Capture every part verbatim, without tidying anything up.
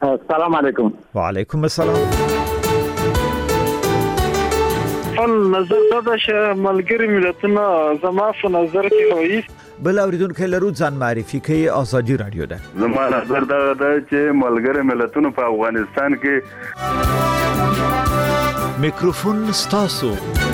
السلام علیکم. وعلیکم السلام. خپل نظر دا چې ملګری ملتونه زما په نظر کې وایي بل اوریدونکو لرو ځان معرفي کوي. ازادي رادیو ده. زما نظر دا ده چې ملګری ملتونه په افغانستان کې میکروفون ستاسو.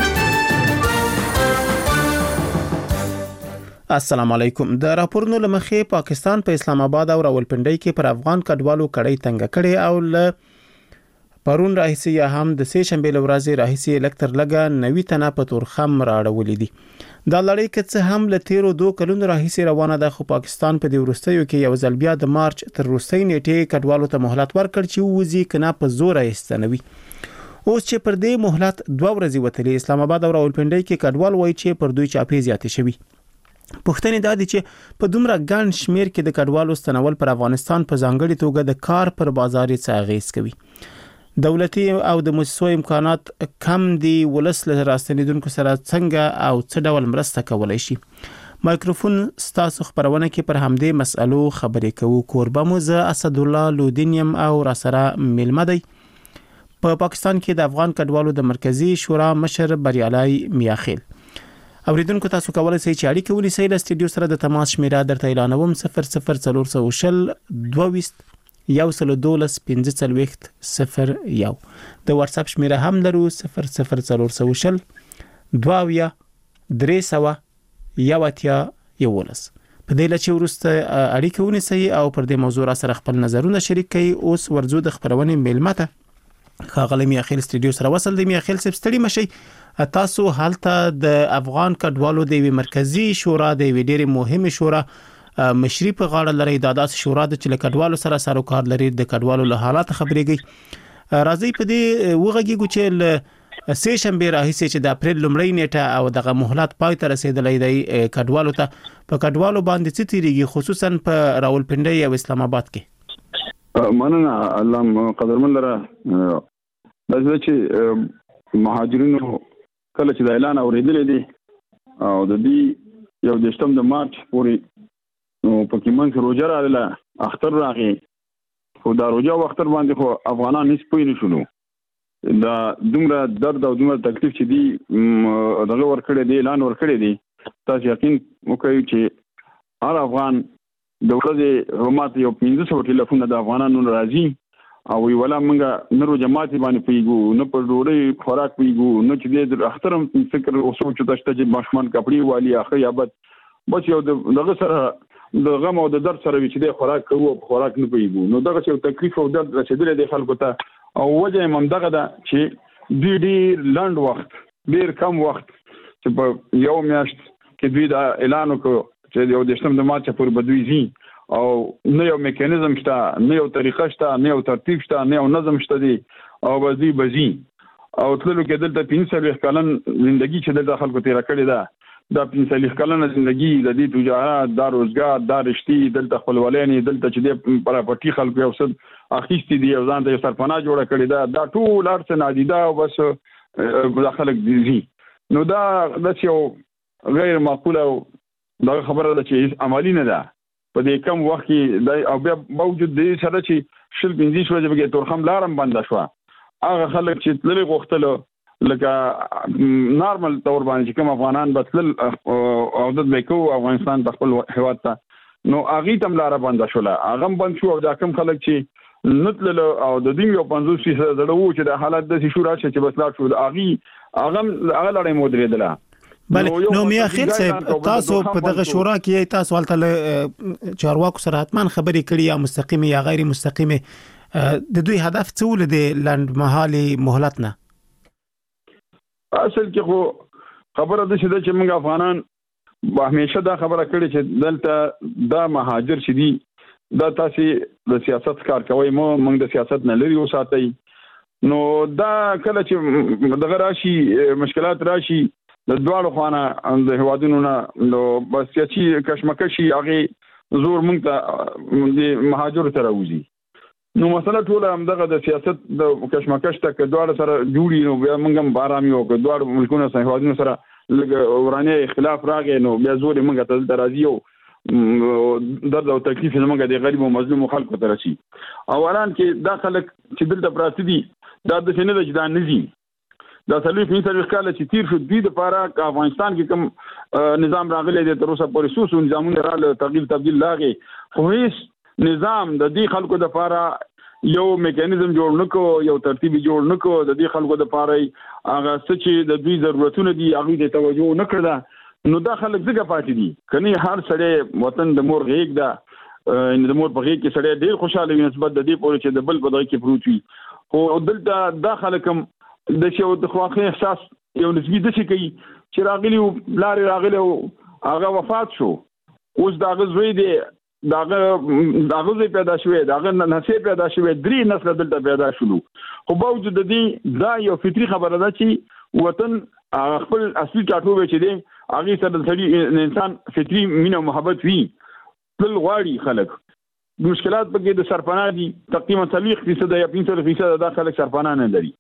السلام علیکم. د راپورونو لمخې پاکستان په اسلام آباد او راولپنډي کې پر افغان کډوالو کړۍ تنګ کړي او ل پرون راهیسي یا هم د سه شنبه لورځي راهیسي الکتر لګا نوي تنه په تورخم راړولې دي. دا لړۍ کې څه هم ل تیرو دوه کلونو راهیسي روانه ده، خو پاکستان په دې ورستیو کې یو ځل بیا د مارچ تر وروستۍ نیټې کډوالو ته مهلت ورکړ چې وځي کنه په زور ایستنوي. اوس چې پر دې مهلت دوه ورځې وتلې، اسلام آباد او راولپنډي کې کډوال وایي چې پر دوی چاپی زیاتې شوي. پوښتنه دا دي چې په دومره ګڼ شمیر کې د کډوالو ستنول پر افغانستان په ځانګړي توګه د کار پر بازار څه اغیز کوي. دولتي او د مؤسسو امکانات کم دي، ولس له راستنیدونکو سره څنګه او څه ډول مرسته کولای شي؟ مایکروفون ستاسو خبرونه کې پر همدې مسألو خبرې کوو. کوربه مو زه اسد الله لودینیم او را سره ملمه دی. په پا پاکستان کې د افغان کډوالو د مرکزی شورا مشر بریالای میاخیل. اوریدونکو تاسو کولای شئ چې اړیکه ونیسئ له سټډیو سره. د تماس شمیره درته اعلانوم صفر صفر څلور سوه شل دوه ویشت یو سل دولس پنځه څلوېښت صفر یو. د واتس اپ شمیره هم لرو صفر صفر څلور سوه شل دوه اویا درې سوه یو اتیا یولس. په دې لچې ورسته اړیکه ونیسئ او پر دې موضوع را سره خپل نظرونه شریک کړئ. اوس ورزو د خبرونې میلمته خاغلی میاخیل سټډیو سره وصل دی. میاخیل صاحب ستړي مشي. تاسو حالت د افغان کډوالو د مرکزی شورا د ویډیري مهمه شورا مشري په غاړه لري. د داسې شورا د چې کډوالو سره سروکار لري، د کډوالو له حالات خبرېږي. راځي په دې وغږیږو چې سه شنبه راهیسي چې د اپریل لومړۍ نیټه او دغه مهلت پای ته رسیدلې دی کډوالو ته په کډوالو باندې څه تیریږي، خصوصا په راولپنډي او اسلام آباد کې؟ مننه الله قدرمن لره. دا چې مهاجرینو کله چې د اعلان اوریدلې دي او د دې یو دشتم د مارچ پورې نو پکې منځ روزه راغله، اختر راغی، خو دا روزه وختر باندې خو افغانان هیڅ پوه نه شول. دا دومره درد او دومره تکلیف چې دی دغه ورکړې دی اعلان ورکړې دی، تاسو یقین وکړئ چې هر افغان د ورځې همات یو پنځه سوه ټلیفون د افغانانو راځي او ویولا منګه نرو جماعت باندې پیګو نه پر ډوړې خوراک پیګو نه چې د اخترم فکر او سوچ تاسو ته ماشمان کپړی والی اخر یابت بس یو دغه سره د غم او د درد سره چې د خوراک کوو خوراک نه پیګو نو دغه یو تکلیف او درد رسیدلې د خلکو ته او وجه هم دغه ده چې ډېر ډېر لاند وخت ډېر کم وخت چې په یو میاشت کې دوی دا اعلان وکړ چې یو دشتم د مارچ پورې بدوي زی او نه یو میکانیزم شته، نه یو طریقه شته، نه یو ترتیب شته، نه یو نظم شته دی او بزی بزی او تللو کې دلته پنځه کلن ژوندۍ چې د خلکو تیر کړی ده. دا پنځه کلن ژوندۍ د دې تجارت، د روزګار، د رشتي دلته خپلولانې دلته چې د پراپرټي خلکو یو څه اخیستي دي او ځان ته سرپناه جوړه کړی ده. دا ټول ارڅ نادیده او بس د خلک دي. نو دا د یو غیر معقوله دا خبره ده چې عملی نه ده په دې کم وخت کې او بیا باوجود دې سره چې شل پنځه شو چې به تورخم لارم بنده شو. هغه خلک چې تللی غوښتل لکه نارمل تور باندې چې کوم افغانان بتل او د بیکو افغانستان د خپل هیواد ته نو هغه تم لار بنده شو. هغه بند شو او دا کوم خلک چې نتل او د دې یو پنځوس فیصد زړه چې د حالت د شو راشه چې بس لا شو هغه هغه هغه لړۍ مودریدله. بله نو میاخیل صاحب تاسو په دغه شورا کې تاسو ولته چارواکو سره حتمان خبرې کړې یا مستقیمه یا غیر مستقیمه د دوی هدف څه ول دي لاند مهالي مهلت نه؟ اصل کې خو خبره ده چې موږ افغانان همیشه دا خبره کړې چې دلته دا مهاجر چې دي دا تاسو د سیاست کار کوي مو موږ د سیاست نه لري وساتئ. نو دا کله چې دغه راشي مشکلات راشي د دوړو خوانه د هوادونو نه نو بس چې کشمکشي هغه زور مونږ ته د مهاجر تر راوځي. نو مسله ټول هم دغه د سیاست د کشمکش ته کې دوړ سره جوړي نو بیا مونږ هم بارامي او دوړ ملکونو سره هوادونو سره ورانه اختلاف راغی نو بیا زور مونږ ته درازي او درد او تکلیف زمونږ د غریب او مظلوم خلکو ته رسي. اولان کې دا خلک چې دلته پراته دي دا د څه نه د جدا نزي دا څلوي په څلوي کال چې تیر شو دوی د پاره افغانستان کې کوم نظام راغلی دی تر اوسه پورې سوسو نظامونه رااله تغییر تبديل لاغي خو هیڅ نظام د دې خلکو د پاره یو میکانیزم جوړ نکو یو ترتیب جوړ نکو د دې خلکو د پاره هغه څه چې د دوی ضرورتونه دي هغه ته توجه نکړه نو دا خلک څنګه پاتې دي کني هر سړی وطن د مور غیږ ده ان د مور په غیږ کې سړی ډیر خوشاله وي نسبت د دې پورې چې د بل په دغه کې پروت وي او دلته دا خلک هم د شو د خواخې احساس یو نسبی د شي کوي چې راغلی او لارې راغلی او هغه وفات شو اوس دا غزوی دی داغه داغه زی پیدا شوی داغه نسل پیدا شوی درې نسل دلته پیدا شول خو باوجود د دې دا یو فطری خبره ده چې وطن خپل اصلي ټاټوبه چې دی هغه سره د سړي انسان فطری مینه محبت وي بل غواړي خلک مشکلات پکې د سرپناه دي تقریبا ثلاثين فیصد یا پنځه فیصد د خلک سرپناه نه لري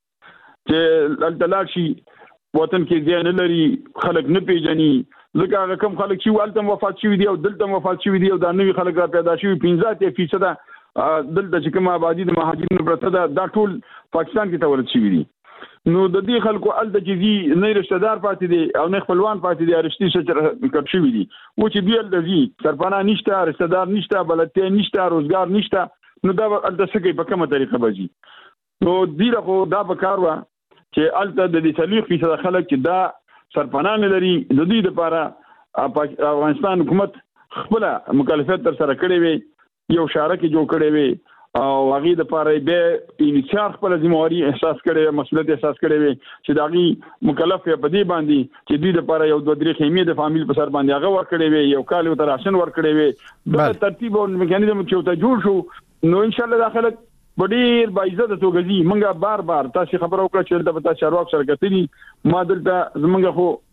چې التلال شي وطن کې ځای نه لري خلک نه پیژني ځکه هغه کم خلک چې والته وفات شوي دي او دلته وفات شوي دي او دا نوي خلک را پیدا شوي پنځه فیصد دلته چې کوم آبادی د مهاجرینو پرته ده دا ټول پاکستان کې تولد شوي دي نو د دې خلکو الته چې دي نه رشتہ دار پاتې دي او نه خپلوان پاتې دي رښتې چې کټ شوي دي و چې دوی الته دي سرپناه نشته رشتہ دار نشته بلدتیا نشته روزګار نشته نو دا الته څه کوي په کومه طریقه بږي نو دې له دا په کار و چې الته د دې څلوي فیصد خلک چې دا سرپناه نه لري د دې لپاره افغانستان حکومت خپل مکلفیت تر سره کړی وي یو شارک جوړ کړی وي او هغه د لپاره به انشاء خپل ذمہواری احساس کړي مسؤلیت احساس کړي وي چې داغي مکلف په دې باندې چې دې د لپاره یو دوه درې خیمې د فامیل په سر باندې هغه ور کړی وي یو کال یو تراشن ور کړی وي دا ترتیب او میکانیزم چې ته جوړ شو نو ان شاء الله داخله ډیر باعزت توګزي منګه بار بار تاسو خبرو کړه چې د پتا چارواک شرکتې ما دلته زمونږ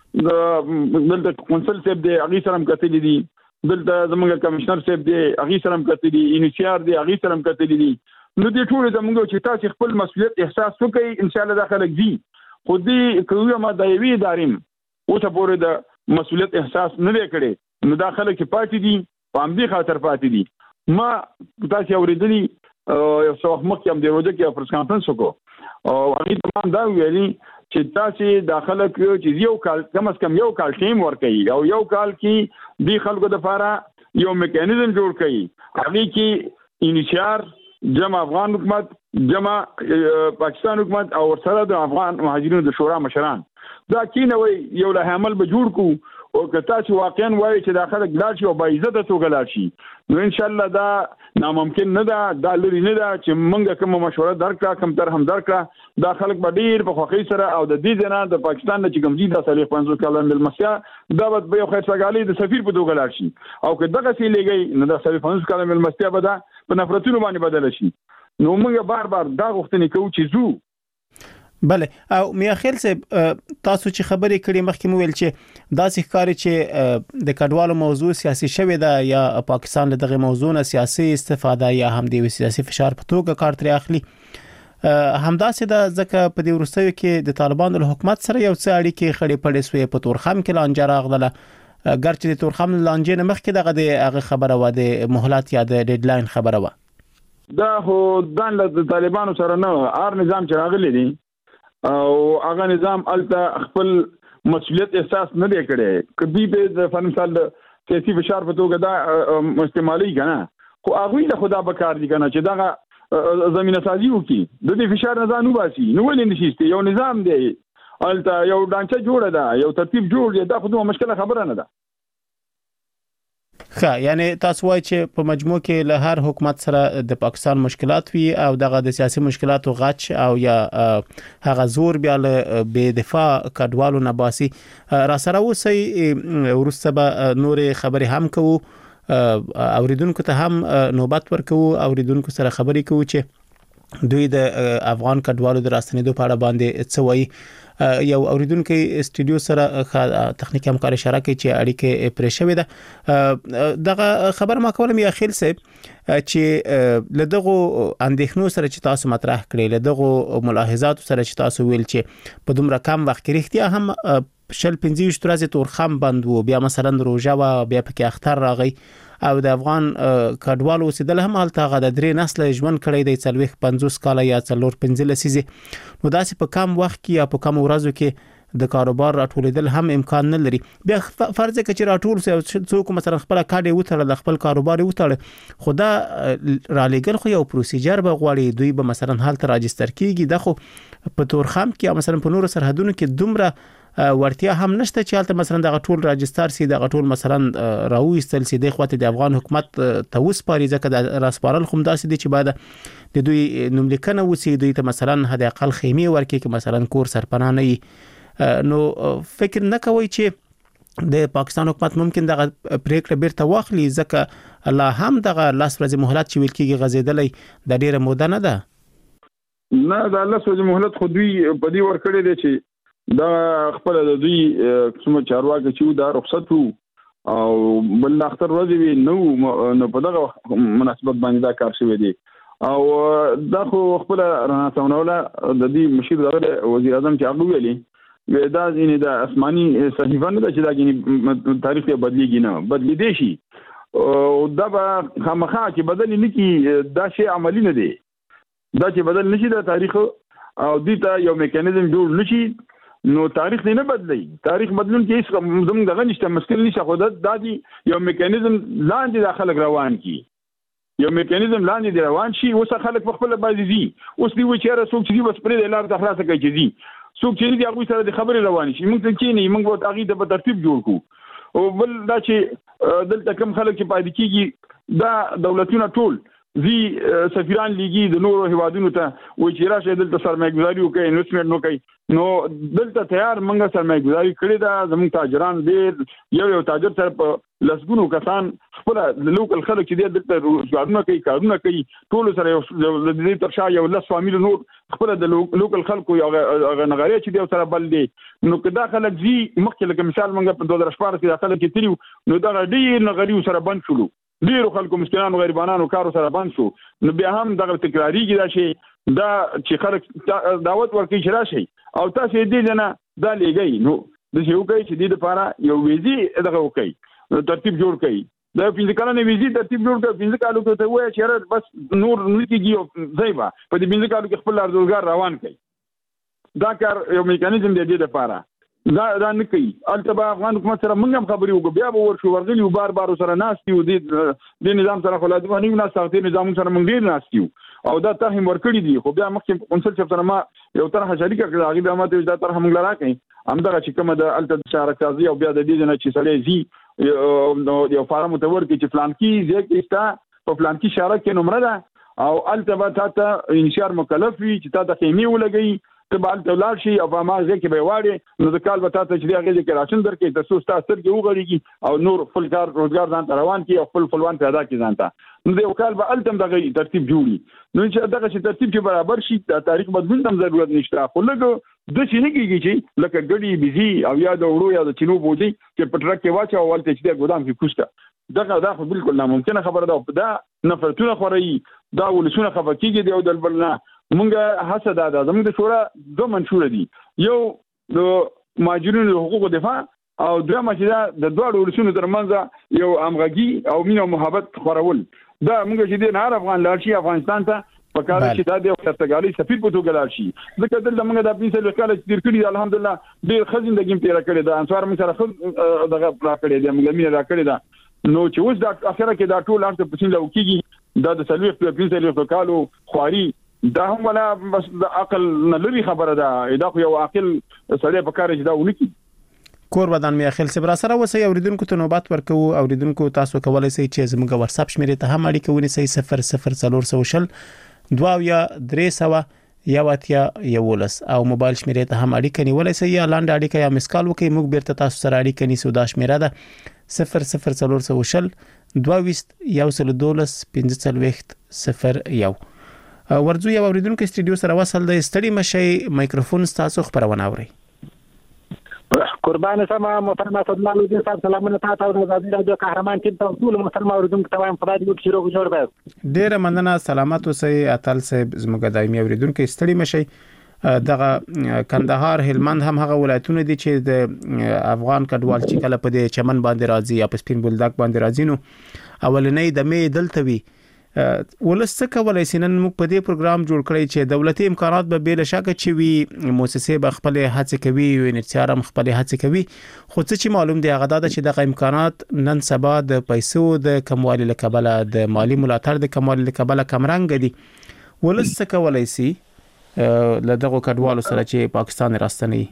خو دلته کونسل صاحب دی هغه سره هم کتلې دي دلته زمونږ کمشنر صاحب دی هغه سره هم کتلې دي انیشیار دی هغه سره هم کتلې دي نو دې ټول زمونږ چې تاسو خپل مسؤلیت احساس وکړئ ان شاء الله داخله دي خو دې کومه ما دایوي داریم اوسه پورې د مسؤلیت احساس نه وکړي نو داخله کې پاتې دي په همدې خاطر پاتې دي ما تاسو اوریدلی یو څو وخت مخکې هم د روزه کې پرس کانفرنس وکړو او هغه تمام دا ویلي چې تاسو داخله کې چې یو کال کم از کم یو کال ټیم ورکړي او یو کال کې د خلکو د لپاره یو میکانیزم جوړ کړي هغه کې انیشیار جمع افغان حکومت جمع پاکستان حکومت او سره د افغان مهاجرینو د شورا مشران دا کینوي یو له عمل به جوړ کو او که تاسو واقعا وایي چې داخله ګلار شي او باعزت توګه لاړ شي نو ان شاء الله دا ناممکن نه ده دا لري نه ده چې موږ کوم مشوره درکړه کوم تر هم درکړه دا خلک به ډیر په خوخي سره او د دې ځنا د پاکستان چې کوم دي د صالح پنځوس کلن ملمسیا دا به یو خیرڅګالي د سفیر په توګه لاړ شي او که دغه سی لګي نو د صالح پنځوس کلن ملمسیا به دا په نفرتونو باندې بدل شي نو موږ بار بار دا غوښتنې کوو چې زو بله او میاخیل صاحب تاسو چې خبرې کړې مخکې مو ویل چې داسې ښکاري چې د کډوالو موضوع سیاسي شوې ده یا پاکستان له دغه موضوع نه سیاسي استفاده یا هم د سیاسي فشار په توګه کار ترې اخلي همداسې ده ځکه په دې وروستیو کې د طالبانو له حکومت سره یو څه اړیکې خړې پړې سوې په تورخم کې لانجه راغله ګرچې د تورخم لانجې نه مخکې دغه د هغه خبره و د مهلت یا د ډیډلاین خبره و دا خو ځان له طالبانو سره نه هر نظام چې راغلی دی او هغه نظام الته خپل مسؤلیت احساس نه دی کړی کدی په د فنسال سیاسي فشار په توګه دا استعمالي کنه خو هغه له خدا به کار دي کنه چې دا زمينه سازي وکي د دې فشار نه ځانو باسي نو ولې نشي یو نظام دی الته یو ډانچه جوړه ده یو ترتیب جوړ دی دا خو دوه مشکله خبره نه ده ښه یعنی تاسو وایي چې په مجموع کې له هر حکومت سره د پاکستان مشکلات وي او دغه د سیاسي مشکلاتو غچ او یا هغه زور بیا له بې دفاع کډوالو نه باسي را سره اوسئ وروسته به نورې خبرې هم کوو اوریدونکو ته هم نوبت ورکوو اوریدونکو سره خبرې کوو چې دوی د افغان کډوالو د راستنېدو په اړه باندې څه وایي یو اوریدونکو استودیو سره تخنیکی همکار اشاره کوي چې اړیکه پرې شوې ده دغه خبر ما کولم یا خیل صاحب چې لدغه اندېښنو سره چې تاسو مطرح کړی لدغه ملاحظات سره چې تاسو ویل چې په دومره کم وخت کې اړتیا هم شل پنځه ویشت ورځې تورخم بند وو، بیا مثلا روژه وا، بیا پکې اختر راغی او د افغان کډوالو اوسېدل هم هلته هغه د درې نسله ژوند کړی دی، څلوېښت پنځوس کاله یا څلور پنځه لسیزې. نو داسې په کم وخت کې یا په کم ورځو کې د کاروبار راټولېدل هم امکان نه لري. بیا فرض کړه چې راټول سي څوک مثلا خپل کاډي وتړل، د خپل کاروبار وتړل، خو دا را لېږل خو یو پروسیجر به غواړي، دوی به مثلا هلته راجستر کیږي. دا خو په تورخم کې یا مثلا په نورو سرحدونو کې دومره ورتیا هم نشته چې هلته مثلا د غټول راجستر سي، د غټول مثلا راوېستل سي د خواته د افغان حکومت ته وسپاري، ځکه د راسپارل خو داسې دي چې بعد د دوی نوملیکنه وسی، دوی ته مثلا حد اقل خیمه ورکړي چې مثلا کور سرپناه نه وي. نو فکر نه کوي چې د پاکستان حکومت ممکن دغه پریکړه بیرته واخلي، ځکه الله هم دغه لاس ورځې مهلت چې ویل کېږي غزیدلې د ډیره موده نه ده. نه دا لاس ورځې مهلت خو دوی په دې ورکړی دی چې دا خپل د دوی کوم چارواکي چې دا رخصت وو او بل اختر ورځې وي نو نو په دغه مناسبت باندې دا کار شوی دی. او دا خو خپل رانا څونوله د دې مشیر دغه وزیر اعظم چې هغه ویلي دا ځینې د آسماني صحیفه نه ده چې دا ځینې تاریخ یې بدلیږي، نه بدلیدی شي او دا به خامخا چې بدل نه کی، دا شی عملی نه دی، دا چې بدل نشي د تاریخ او دې ته یو میکانیزم جوړ نشي نو تاریخ نه بدلی. تاریخ بدلون کې هیڅ زموږ دغه نشته، مشکل نشي، خو دا دی یو میکانیزم لاندې د خلک روان کی، یو میکانیزم لاندې دی روان شي. اوس خلک په خپل باندې دي، اوس دی و چې را څوک چې بس پرې د لار د خلاص کوي چې دي څوک چې دې هغه سره د خبرې روان شي، موږ ته کې نه، موږ به هغه د ترتیب جوړ کو. او بل دا چې دلته کوم خلک چې پاتې کیږي دا دولتونه ټول زی سفیران لیږي د نورو هیوادونو ته وایي چې راشه دلته سرمایه‌ګذاري وکړي، انویسټمنټ وکړي. نو دلته تیار موږ سرمایه‌ګذاري کړې ده، زموږ تاجران ډېر یو یو تاجر سره په لسګونو کسان خپل د لوکل خلک چې دلته روزګارونه کوي، کارونه کوي، ټول سره یو د دې تر شا یو لس فامیل نور خپل د لوکل خلکو یو غنغاري چې دی سره بل دی. نو کدا خلک زی مخکې لکه مثال موږ په دوه هزار شپږ کې داخله کې تریو، نو دا ډېر نغریو سره بند شولو، ډیرو خلکو مسکینانو غریبانو کارو سره بند شو. نو بیا هم دغه تکراریږي دا شی، دا چې خلک دعوت ورکړي چې راشي او تاسو دې نه دا لګي، نو د شی وکړي چې دې لپاره یو ویزي دغه وکړي، ترتیب جوړ کړي، دا پنځه کلنې ویزي ترتیب جوړ کړي. پنځه کالو کې ته وایي چې بس نور نه کیږي، ځایبا په دې پنځه کالو کې خپل روزګار روان کړي. دا کار یو میکانیزم دی دې لپاره، دا دا نه کوي. البته افغان حکومت سره موږ هم خبرې وکړو، بیا به ورشو ورغلی بار بار سره ناستي و دې د نظام سره خلاص باندې نه سختي نظام سره موږ ډیر ناستي او دا ته هم ورکړي دي. خو بیا مخکې قونسل چې سره ما یو طرح شریکه کړه، هغه به ماته دا طرح موږ لراکې همدغه چې کومه د الته شارک تازي او بیا د دې نه چې سړی زی نو یو فارم ته ورکړي چې پلان کې ځکه استا په پلان کې شارک کې نمبر ده او الته به تاسو انشار مکلف وي چې تاسو خیمه ولګي ته بال دولار شي او ما ځکه به واړي، نو د کال به تاسو چې هغه کې راشن درکې تاسو تاسو کې وګړيږي او نور خپل کار روزګار ځان روان کی او خپل خپلوان پیدا کی ځان ته. نو د یو کال به التم دغه ترتیب جوړي، نو چې دغه چې ترتیب کې برابر شي د تاریخ بدلون هم ضرورت نشته. خو لګ د شي نه کیږي چې لکه ګډي بيزي او یا د وړو یا د چینو بودي چې پټرک کې واچو او ولته چې د ګودام کې کوسته، دغه دا خو بالکل ناممکنه خبره ده. دا نفرتونه خوري، دا ولسونه خفقيږي دی او د بلنا مونږه حسد ده. زموږ د شورا دوه منشور دي، یو د ماجرینو حقوقو دفاع او دویم چې د دوه ولسونو ترمنځ یو امغږي او مینه او محبت خورول. دا مونږ چې د هر افغان لارشي افغانستان ته په کار چې دا د پرتګالي سفیر په توګه لارشي، ځکه دلته مونږ د پنځه لس کال تیر کړی الحمدلله ډیر خزندګي تیر کړی دا انصار مونږ سره خو دغه پلا کړی دی، مونږ مینه را کړی دا. نو چې اوس د اخره کې دا ټول ارته پسین لو کیږي دا د سلوي په پنځه لس کالو خواري، دا هم ولا بس د عقل نه لري خبره ده. دا خو یو عاقل سړی په کار چې دا ونکي. کور ودان می اخل صبر سره وسه اوریدونکو ته نوبات ورکو. اوریدونکو تاسو کولای شئ چې زموږ واتس اپ شمیرې ته هم اړیکه ونیسئ صفر صفر څلور سو شل دوه یا درې سو یا واتیا یولس او موبایل شمیرې ته هم اړیکه نیولای شئ یا لاندې اړیکه یا مسکال وکړئ. موږ بیرته تاسو سره اړیکه نیسو. دا شمیره ده صفر صفر څلور سو شل دوه وست یو سل دولس پنځه څلوېښت صفر یو. ورځو یو اوریدونکو استډیو سره وصل د استډي مشي مایکروفون تاسو خبرونه اوري. قربان سما محترم صدمان الدین صاحب سلامونه تاسو او د رادیو قهرمان ټیم ته ټول محترم اوریدونکو ته وایم خدای دې شروع جوړ به. ډیره مننه، سلامات اوسئ اتل صاحب زموږ دایمي اوریدونکو استډي مشي. دغه کندهار هلمند هم هغه ولایتونه دي چې د افغان کډوال چې کله په دې چمن باندې راځي یا په سپین بولدک باندې راځي نو اولنې د مې دلته وي ولست کولای سينن موږ په دې پروګرام جوړ کړی چې دولتي امکانات به بل شکه چې وي مؤسسه به خپل هڅه کوي او انتشار هم خپل هڅه کوي خو څه چې معلوم دی هغه دا چې دغه امکانات نن سبا د پیسو د کموالي لکبله د مالی ملاتړ د کموالي لکبله کمرنګ دي ولست کولای سي لدغه کډوالو سره چې پاکستان راستنی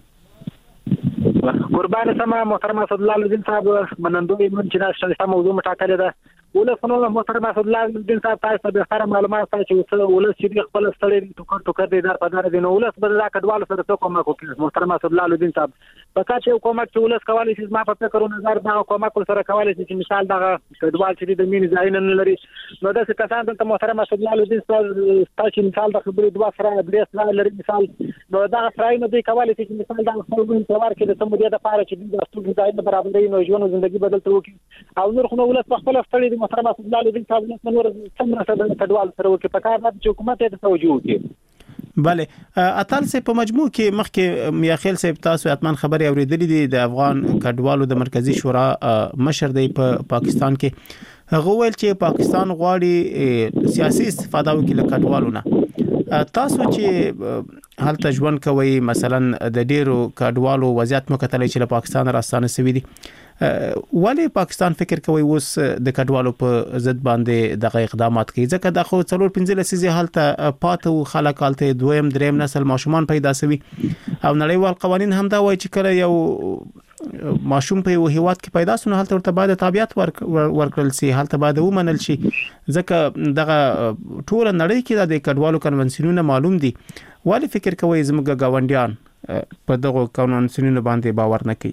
قربان سما محترم اسد الله الدین صاحب منندوی من چې ناشته موضوع مټاکله ده ولسنو محترم اسد الله الدین صاحب تاسو به خبره معلومات تاسو چې ولس چې خپل ستړي ټوکر ټوکر دي در په دار دي نو ولس به دا کډوالو سره څه کومه کوي محترم اسد الله الدین صاحب پکا چې کومه چې ولس کولی شي ما په فکر نظر دا کومه کول سره کولی شي چې مثال دا کډوال چې د مين ځای نه لري نو دا څه کسان ته محترم اسد الله الدین صاحب تاسو مثال د خبرې دوا سره درې سره لري مثال نو دا فرای نو دی کولی شي چې مثال دا خپل انتظار کې د سمودیا د پاره چې د ټول ځای نه برابرې نو ژوند ژوندۍ بدلته وکړي او نور خو ولس په خپل ستړي محترم اسد الله الدین صاحب نن ور څنګه سره کډوال سره وکړي په کار د حکومت ته توجه وکړي بله اتل سه په مجموع کې مخکې میاخیل صاحب تاسو اتمن خبري اوریدلې دي د افغان کډوالو د مرکزی شورا مشر دی په پاکستان کې هغه ویل چې پاکستان غواړي سیاسي استفاده وکړي له کډوالو نه تاسو چې هلته ژوند کوي مثلا د ډیرو کډوالو وضعیت مو کتلې چې له پاکستان راستانه سوي دي ولی پاکستان فکر کوي اوس د کډوالو په ضد باندې دغه اقدامات کوي ځکه د خو څلور پنځه لسیزه حالت پاتو خلک حالت دویم دریم نسل ماشومان پیدا سوي او نړیوال قوانين هم دا وایي چې کله یو ماشوم په یو هیواد کې پیدا سونه حالت ورته باید تابعیت ورکړل سي حالت باید ومنل شي ځکه دغه ټول نړۍ کې د کډوالو کنونسیونونه معلوم دي ولی فکر کوي زموږ گاونډیان په دغه کنونسیونونه باندې باور نه کوي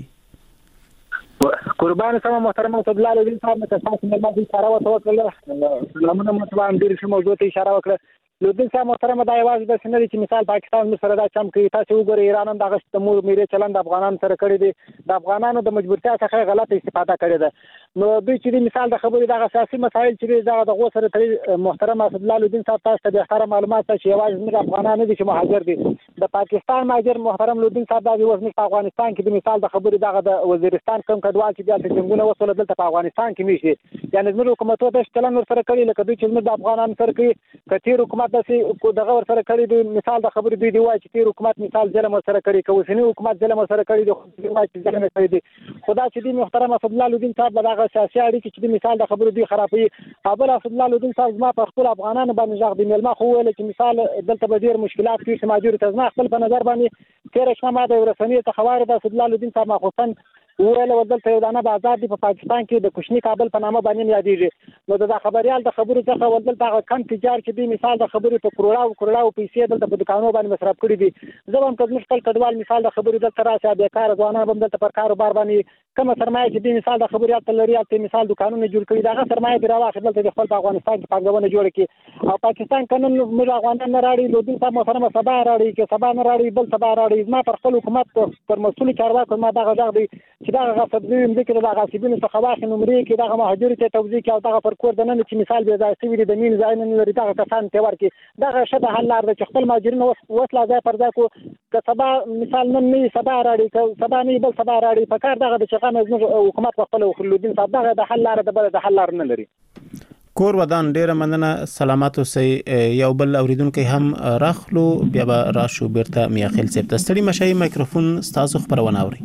قربان سما محترم اسد الله الدین صاحب نه تاسو نه باندې اشاره وکړه سلامونه متوان ډیر ښه موضوع ته اشاره وکړه لودین صاحب محترم دا یوازې د سنري چې مثال پاکستان سره دا چم کوي تاسو وګورئ ایران هم دغه تمور میره چلند افغانان سره کړی دي د افغانانو د مجبورتیا څخه غلطه استفاده کړې ده نو دوی چې مثال د خبرې دغه سیاسي مسایل چې دا د غو سره تر محترم اسد الله الدین صاحب تاسو ته د معلومات چې یوازې موږ افغانان دي چې مهاجر دي د پاکستان مهاجر محترم لودین صاحب دا وزن په افغانستان کې د مثال د خبرې دغه د وزیرستان کوم کډوال چې د څنګهونه وصول دلته په افغانستان کې میشي یعنی زموږ حکومت ته چلن ور سره کړی لکه دوی چې موږ د افغانان سره کوي کثیر حکومت داسې دغه ور سره کړی دی مثال د خبرې دوی دی وایي چې تیر حکومت مثال ظلم سره کړی کوي سنی حکومت ظلم سره کړی دی وایي چې ظلم کړی دی خدا چې دی محترم اسد الله الدین صاحب دغه سیاسي اړیکې چې مثال د خبرې دوی خرابوي ابل اسد الله الدین صاحب ما په خپل افغانانو باندې ځغ دی ملما خو ویل چې مثال دلته به ډیر مشکلات کې سماجور تزنا خپل په نظر باندې تیر شمه ما د ورسنی ته خوارد اسد الله الدین صاحب ما خوستن ویل ودلته یو دانه بازار دی په پاکستان کې د کوشنی کابل په نامه باندې یادېږي نو د خبريال د خبرو څخه ودلته کم تجار چې دی مثال د خبرې په کروڑاو کروڑاو پیسې دلته په دکانو باندې مصرف کړي دي زبم کله خپل کډوال مثال د خبرې دلته راځي بیکار ځوانان هم دلته پر کاروبار باندې کوم سرمایه چې دی مثال د خبريال تلري ته مثال دکانونه جوړ کړي دا سرمایه دی راوخه دلته خپل په افغانستان کې پنګونه جوړ کړي او پاکستان قانون موږ افغانان نه راړي لودین صاحب محترم سبا راړي کې سبا نه راړي بل سبا راړي ما پر خپل حکومت پر مسؤل چارواکو ما دا غږ دی چې دا غصب دی ذکر د غاصبینو څخه واخې نمرې کې دغه مهاجر ته توزیع کې او دغه پر کور د نن چې مثال به ځای سوي د مين ځای نه لري دغه کسان ته ورکي دغه شته حل لار د خپل مهاجرین وسلا ځای پر ځای کو که سبا مثال نن نه سبا راړي که سبا نه بل سبا راړي په کار دغه د چغه حکومت خپل خلودین صاحب دغه د حل لار د بل د حل لار نه لري کور ودان ډیره مننه سلامات اوسئ یو بل اوریدونکو هم راخلو بیا به راشو بیرته میاخیل صاحب ته ستړي مشای مایکروفون تاسو خبرونه اوري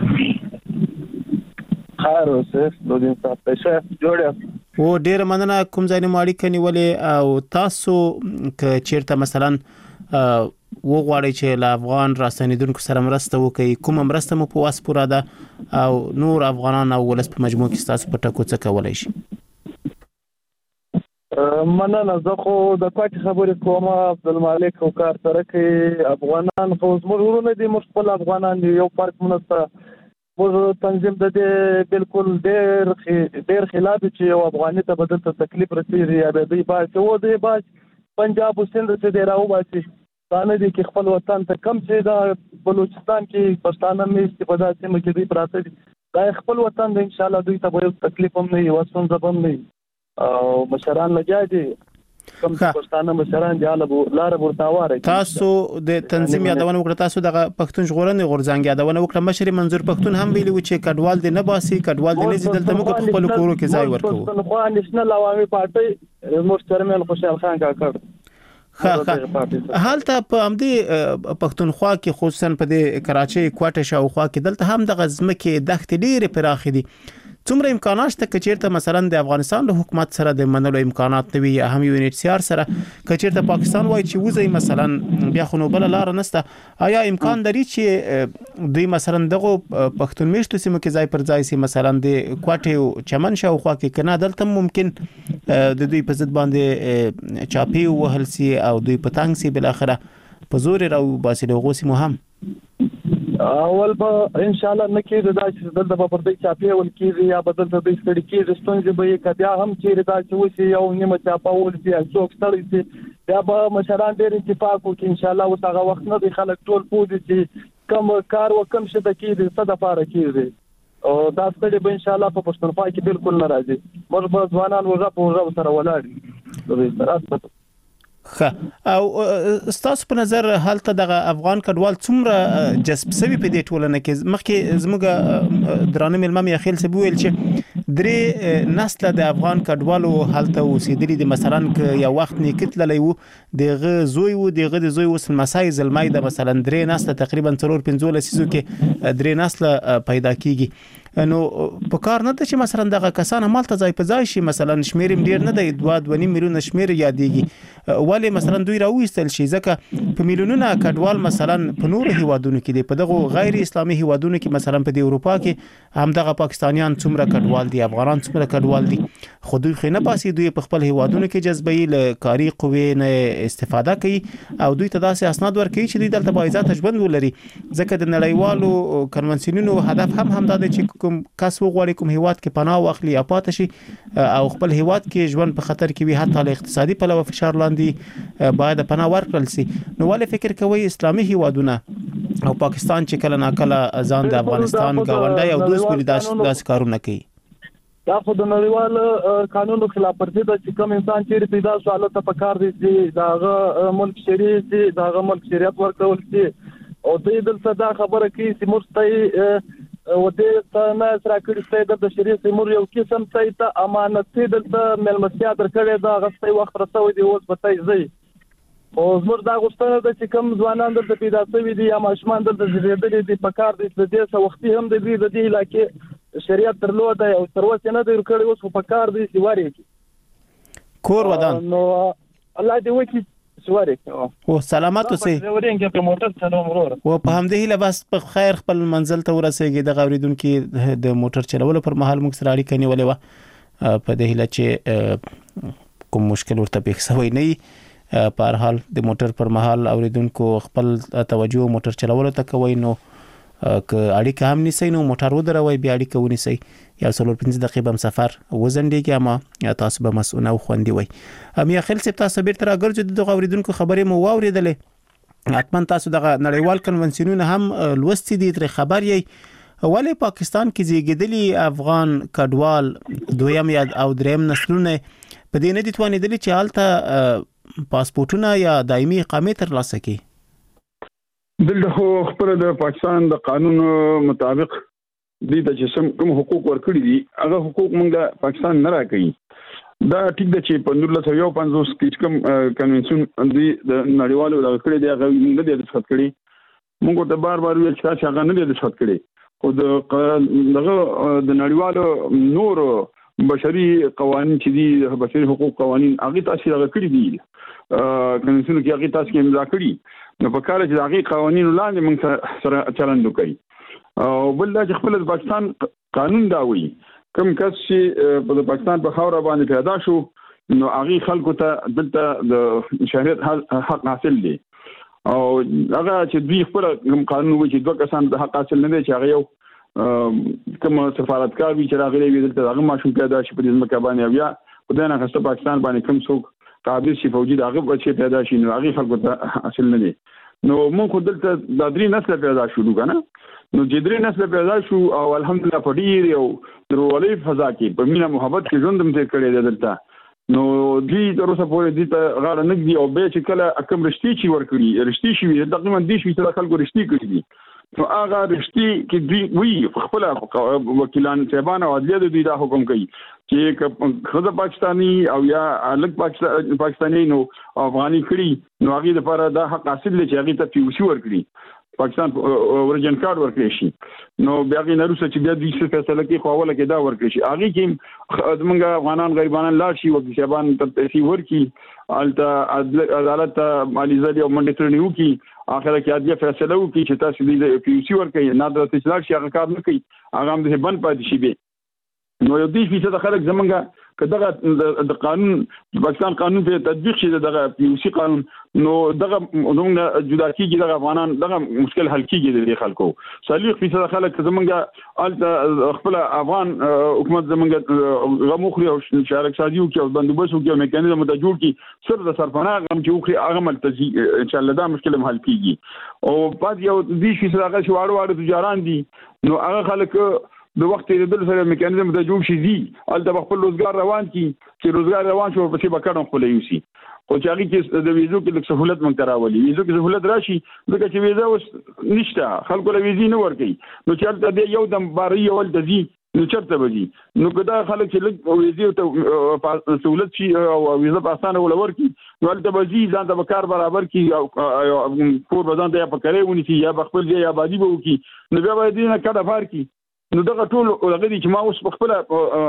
خیر اوسه لودین صاحب پېښه جوړه و ډیر مننه کوم ځای نه ماړی کني ولې او تاسو ک چیرته مثلا و غواړئ چې له افغان راستنیدونکو سره مرسته وکړي کوم مرسته مو په واس پوره ده او نور افغانان او ولس په مجموع کې تاسو په ټکو څه کولای شي مننه زه خو د پاتې خبرې کوم عبدالمالک او کار سره کې افغانان خو زموږ ورونه دي موږ خپل افغانان یو فرق منسته موږ تنظیم د دې بالکل ډېر ډېر خلاف چې یو افغاني ته بدل ته تکلیف رسېږي یا د دې باج او د باج پنجاب او سند څخه دی راو باسي ثانه دي کې خپل وطن ته کم چې دا بلوچستان کې پښتانه مې استفاده سیمه کې دی پراته دي دا خپل وطن دی ان شاء الله دوی ته به تکلیف هم نه وي وسون زبم نه او مشران لګیا دي کوم پښتانه مشران دی اله لار ورتاواره. تاسو د تنظیم یادونه وکړه، تاسو د پښتون ژغورنې غورځنګ یادونه وکړه، مشر منظور پښتون هم ویلي و چې کډوال دی نه باسي، کډوال دی نه زیدل ته موږ خپل کورو کې ځای ورکوو. پښتونخوا نېشنل عوامي پارټي موږ چیرمن خوشحال خان کاکړ ها ها حالته په امدې پښتونخوا کې خصوصا په د کراچۍ کوټه شاوخوا کې دلته هم د غزمکه دښتې ډېرې پراخې دي. څومره امکانات شته کچیرته مثلا د افغانستان له حکومت سره د منلو امکانات نوي یا هم یو ان ایچ سی آر سره کچیرته پاکستان وای چې وځي مثلا بیا خو نو بل لار نسته، آیا امکان لري چې دوی مثلا دغه پښتون میشتو سیمو کې ځای پر ځای سي مثلا د کوټه چمن شاوخوا کې کنه دلته ممکن د دوی په ضد باندې چاپی وهل سي او دوی پتنګ سي بل اخره په زور راو باسي له غوسی مهم اول به ان شاء الله نکې دا چې دلته په پردې چاپی ول کېږي یا بدل ته د ستړي کې ستونزې به یې کبیا هم چې دا چې وسی یو نیمه چاپا ول چې څوک ستړي سي بیا به مشران ډېر اتفاق وکړي ان شاء الله. اوس هغه وخت نه دی خلک ټول پوه دي چې کم کار وکم شه د کېږي څه د پاره کېږي او دا ستړي به ان شاء الله په پښتونخوا کې بالکل نه راځي. موږ به ځوانان ورغه په ورغه سره ولاړ دي. خه او ستاسو په نظر حالته د افغان کډوال څومره جذب سوي په دې ټولنه کې؟ مخکې زموږ درانه ملمم یا خیل سبو ویل چې درې نسل د افغان کډوالو حالته اوسېدلي دي، مثلا ک یا وخت نیکت للی وو دغه زوی وو دغه د زوی وس مسای زلمای د مثلا درې نسل تقریبا څلور پنځه لسیزو کې درې نسل پیدا کیږي. نو په کار نه ده چې مثلا دغه کسان مالته ځای په ځای شي، مثلا شمیر ډیر نه دی دوه دوه میلیون شمیر یادېږي، ولی مثلا دوی راوېستل شي ځکه په میلیونونه کډوال مثلا په نور هیوادونو کې دي، په دغه غیر اسلامي هیوادونو کې مثلا په اروپا کې هم دغه پاکستانیان څومره کډوال دي، افغانان څومره کډوال دي، خو دوی خو نه پاسي دوی په خپل هیوادونو کې جذبي ل کاری قوې نه استفاده کوي او دوی ته داسې اسناد ورکوي چې دوی دلته باعزت ژوند ولري. ځکه د نړیوالو کنونسیونونو هدف هم هم دا دی چې کوم کس وغواړي کوم هیواد کې پناه واخلي یا پاتې شي او خپل هیواد کې ژوند په خطر کې وي، حتی له اقتصادي پلوه فشار لاندې باید پناه ورکړل شي. نو ولې فکر کوي اسلامي هیوادونه او پاکستان چې کله ناکله ځان د افغانستان گاونډي او دوست بولي داس کارونه کوي؟ دا خو د نړیوال قانونو خلاف ورزي ده چې کوم انسان چې پیدا شو الله ته پکار دي چې داغه ملک شریعت دي داغه ملک شریعت ورکول شي او دې دلته دا خبره کوي چې مرستي او دې ته نه سره کړی ستې د شریعت مور یو قسم ته امانت دې دلته ملمستیا درکړې دا غستې وخت رسوي دی اوس پتاي زی او زموږ دا غوښتنه ده چې کوم ځوانان دلته پیدا شوي دي یا ماشومان دلته زیږیدلي دي په کار دي چې دې څه وختي هم د دې د دې علاقې شریعت درلوده او تر اوسه نه دی ورکړی، اوس په کار دي چې واري کور ودان نو الله دې وکړي سواري او سلامات اوسئ ورینګ په موټر چلوم ورور او په همدې هله بس په خیر خپل منزل ته ورسېږي. د غوریدونکو د موټر چلولو پر مهال موږ سره اړیکه نیولې و په دې هله چې کوم مشکل ورته پېښ شوی نه. په هر حال د موټر پر مهال اوریدونکو خپل توجه موټر چلولو ته کوي، نو ک اړیکه هم نسی نو موټر ودروي بیا اړیکه ونیسي یا څلور پنځه دقیقې هم سفر وزندېږي اما یا تاسو به مسؤونه خوندي وي. امیا خل سپ تاسو بیرته راګرځو د اوریدونکو خبرې مو واوریدلې، حتما تاسو د نړیوال کنونسیونونو هم لوستي دي تر خبر یې ولی پاکستان کې زیږیدلي افغان کډوال دویم یا او دریم نسلونه په دې نه دي توانېدلي چې حالته پاسپورتونه یا دایمي اقامه ترلاسه کړي. دلته خو خپل د پاکستان د قانون مطابق دې د چې کوم حقوق ورکړي دي هغه حقوق موږ د پاکستان نه راکړي. دا ټیک ده چې په نولس سوه یو پنځوس کې کوم کنونسیون دی د نړیوالو د کړي دی هغه موږ د دې څخه کړي، موږ ته بار بار ویل چې هغه نه دي څخه کړي، خو د دغه د نړیوالو نور بشري قوانين چې دي بشري حقوق قوانين هغه تاسو هغه کړی دي کنونسیون کې هغه تاسو کې امضا کړی، نو په کار چې هغه قوانين لاندې موږ سره چلند وکړي. او بل دا چې خپل د پاکستان قانون دا وایي کوم کس چې په پاکستان په خاور باندې پیدا شو نو هغه خلکو ته دلته د شهريت حق حاصل دي، او هغه چې دوی خپل قانون وایي چې دوه کسان د حق حاصل نه دي چې هغه یو کوم سفارتکار وی چې راغلی وي دلته هغه ماشوم پیدا شي په دې ځمکه باندې بیا په دغه خسته پاکستان باندې کوم څوک قابل شي فوجي دغه بچي پیدا شي نو هغه خلکو ته حاصل نه دي. نو موږ دلته د درې نسل پیدا شو کنه، نو چې درې نسل پیدا شو او الحمدلله په ډیر یو درولې فضا کې په مینا محبت کې ژوند هم تیر کړی دی دلته، نو دوی تر اوسه پورې دې ته غاړه نه دی او به چې کله کوم رښتې چې ورکړي رښتې شي تقریبا دې شي چې خلکو رښتې کړی دي نو هغه رښتې کې دوی وی خپل وکیلان صاحبان او عدلیه دوی دا حکم کوي چې خزه پاکستانی او یا الګ پاکستانی نو افغاني کړي نو هغه لپاره دا حق حاصل دي چې هغه ته پیوسی ورکړي پاکستان اورجن کارت ورکړي شي نو بیا غي نروسه چې بیا د څه فیصله کې خواله کې دا ورکړي شي هغه کې زمونږ افغانان غریبانان لاړ شي او شبان ته پیسې ورکړي الته عدالت مالی زدي او منډه ترنیو کې اخر کې عادي فیصله وکړي چې تاسو دې پیوسی ورکړي نه د اصلاح شي هغه کار نه کوي هغه هم دې بند پاتې شي به نو یو دې فیصد خلک زمونږ کداغه د قانون پاکستان قانون په تطبیق شي دغه پیوسی قانون نو دغه زمونږ جدا کیږي دغه افغانان دغه مشکل حل کیږي د خلکو صالح فیصد خلک زمونږ ال خپل افغان حکومت زمونږ غموخري او شارک سازي او کې بندوبست او کې میکانیزم ته جوړ کی سر د سرپناه غم چې اوخري هغه ملتزي ان شاء الله دا مشکل حل کیږي او بعد یو دې فیصد هغه شواړو واړو تجاران دي نو هغه خلک د وخت د دل سره میکانیزم ته جوړ شي دي ال د خپل روزګار روان کی چې روزګار روان شو پسې بکړم خپل یوسي او چې هغه کې د ویزو کې د سہولت من کراولي ویزو کې سہولت راشي ځکه چې ویزا اوس نشته خلکو له ویزې نه ورکي نو چې د یو دم باري ول د دي نو چرته وځي نو کدا خلک چې لږ ویزې ته سہولت شي او ویزا په اسانه ول ورکي نو ال د وځي ځان د کار برابر کی او کور بدن ته په کړې ونی چې یا خپل یا آبادی به وکي نو بیا به دې نه کډه فار کی نو دغه ټول هغه دي چې ما اوس په خپل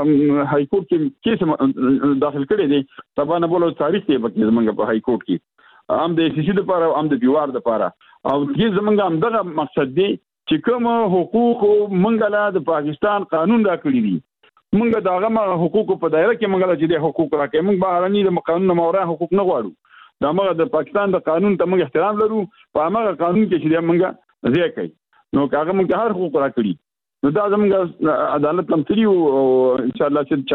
هاي کورټ کې کیس داخل کړی دی طبعا نه بوله تاریخ دی په زمونږ په هاي کورټ کې هم د سی سی لپاره هم د پیوار لپاره او چې زمونږ هم دغه مقصد دی چې کوم حقوق مونږ له د پاکستان قانون دا کړی دي مونږ دغه حقوق په دایره کې مونږ له چې حقوق راکې مونږ بهرني د قانون مورا حقوق نه غواړو دا موږ د پاکستان د قانون ته موږ احترام لرو په هغه قانون کې چې موږ ځای کوي نو هغه موږ هر حقوق راکړي نو دا زموږ عدالت هم کړی او ان شاء الله چې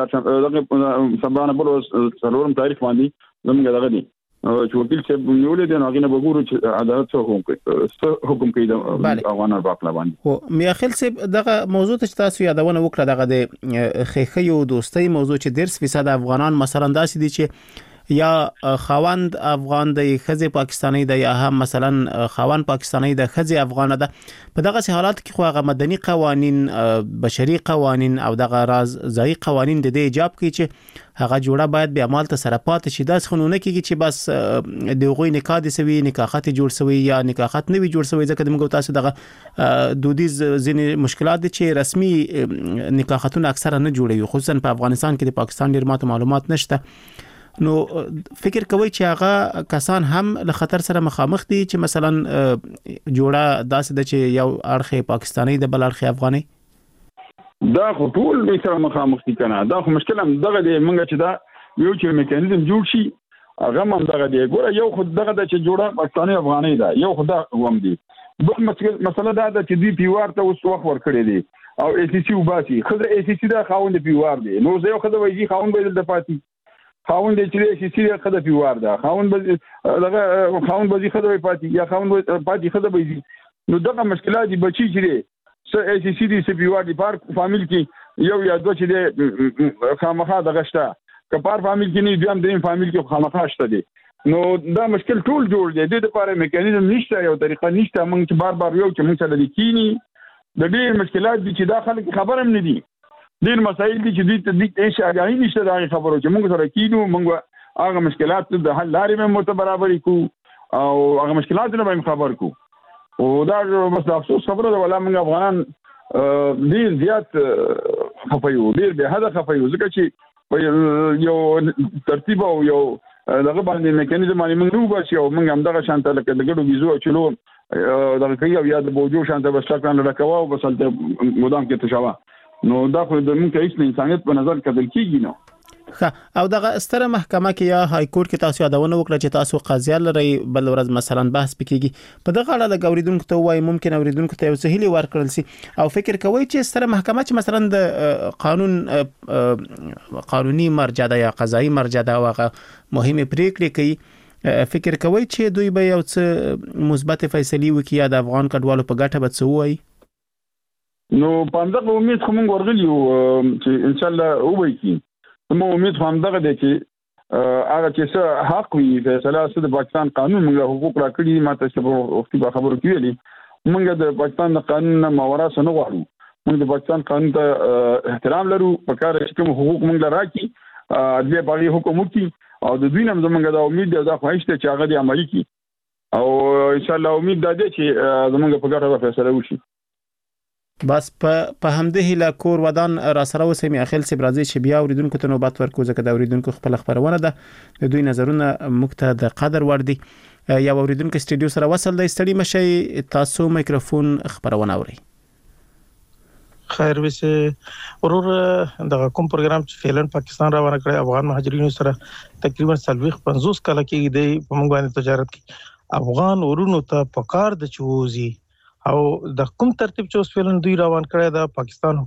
چارچ سبانه بل څلورم تاریخ باندې زموږ دغه دي چې وکیل چې نیولې دي نو هغه نه وګورو چې عدالت څه حکم کوي حکم کوي د افغانانو په خپل باندې او میاخیل صاحب دغه موضوع ته تاسو یادونه وکړه دغه د خېخیو دوستۍ موضوع چې ډېر فیصد افغانان مثلا داسې دي چې یا خاوند افغان د خزه پاکستانی د یا هم مثلا خاوند پاکستانی د خزه افغان ده په دغه حالات کې خو هغه مدني قوانين بشري قوانين او دغه راز ځای قوانين د دې ایجاب کوي چې هغه جوړه باید به عمل ته سره پات شي داس خنونه کیږي چې بس د غوي نکاح دي سوي نکاحات جوړ سوي یا نکاحات نه وي جوړ سوي ځکه موږ تاسو دغه دودیز ځینې مشکلات دي چې رسمي نکاحاتونه اکثره نه جوړوي خصوصا په افغانستان کې د پاکستان ډیر ماته معلومات نشته نو فکر کوي چې هغه کسان هم له خطر سره مخامخ دي چې مثلا جوړه داسې د چې یو اړخ پاکستانی د بل اړخ افغاني دا خو ټول به سره مخامخ دي کنه دا خو مشکل هم دغه دی موږ چې دا یو چې میکانیزم جوړ شي هغه هم دغه دی ګوره یو خو دغه د چې جوړه پاکستانی افغاني دا یو خدا هم دي بل مسله دا ده چې دی پیوار ته اوس وخت ور کړی دی او ای سی سی وباسي خزه ای سی سی دا خاوند پیوار دی نو زه یو خزه وایي خاوند به د پاتې خاوند چې ای سی سی خزه پیوار ده خاوند به دغه خاوند به خزه پاتې یا خاوند پاتې خزه به نو دغه مشکلات دي بچی چې س ای سی سی دی سی پیوار دی پار فامیل کې یو یا دوه چې د خامخا دغه شته کپار فامیل کې نه دویم دریم فامیل کې خامخا شته دي نو دا مشکل ټول جوړ دی د لپاره میکانیزم نشته یو طریقه نشته موږ چې بار بار یو چې موږ سره لیکيني د ډېر مشکلات دي چې داخله خبر هم نه دي ډېر مسایل دي چې د دې هیڅ اغاهي نشته دا خبرو چې موږ سره کینو موږ هغه مشکلات د حل لارې مې متبرابرې کو او هغه مشکلات نه به خبر کو او دا بس افسوس خبره ده ولا موږ افغانان ډېر زیات خفایو ډېر به حد خفایو ځکه چې یو ترتیب او یو دغه باندې میکانیزم باندې موږ نو باسي او موږ هم دغه شانته لکه د ګډو ویزو چلو دغه کوي او یا د بوجو شانته بس ټاکان لکوا او بس د مدام کې تشوا نو دا خو د موږ هیڅ انسانیت په نظر کتل کیږي نو ښه او دغه ستره محکمه کې یا های کورټ کې تاسو یادونه وکړه چې تاسو قاضیان لري بل ورځ مثلا بحث پکېږي په دغه اړه د اوریدونکو ته وایي ممکن اوریدونکو ته یو څه هیله ورکړل شي او فکر کوي چې ستره محکمه چې مثلا د قانون قانوني مرجع ده یا قضایي مرجع ده واغه مهمه پریکړې کوي فکر کوي چې دوی به یو څه مثبت فیصله وکړي یا د افغان کډوالو په ګټه به څه وایي نو پاندغه امید کوم ورغلی چې ان شاء الله وایي نو امید هم دغه دی چې هغه چې څه حق وي فیصله څه د پاکستان قانون موږ حقوق راکړي ماته څه په وختي خبرو کې ویلي موږ د پاکستان د قانون نه ماورا څه نه غواړو موږ د پاکستان قانون ته احترام لرو په کار چې کوم حقوق موږ لراکي د باغي حکومت او د دوی نم زمونږ د امید د خواهش ته چې هغه د عملي کی او ان شاء الله امید ده چې زمونږ په ګټه فیصله وشي. بس په همدې هله کور ودان را سره وسې می اخیل سی برازي چې بیا اوریدونکو ته نوبت ورکو ځکه د اوریدونکو خپل خبرونه ده د دوی نظرونه مکته د قدر ور دي. یا اوریدونکو استډیو سره وصل د استډي مشي تاسو میکروفون خبرونه اوري. خیر وسه ورور د کوم پروګرام چې فعلن پاکستان روانه کړی افغان مهاجرینو سره تقریبا سلويخ پنځوس کال کې د په موږ باندې تجارت کې افغان ورونو ته پکار د چوزي او د کوم ترتیب چې فعلن دوی روان کړی د پاکستان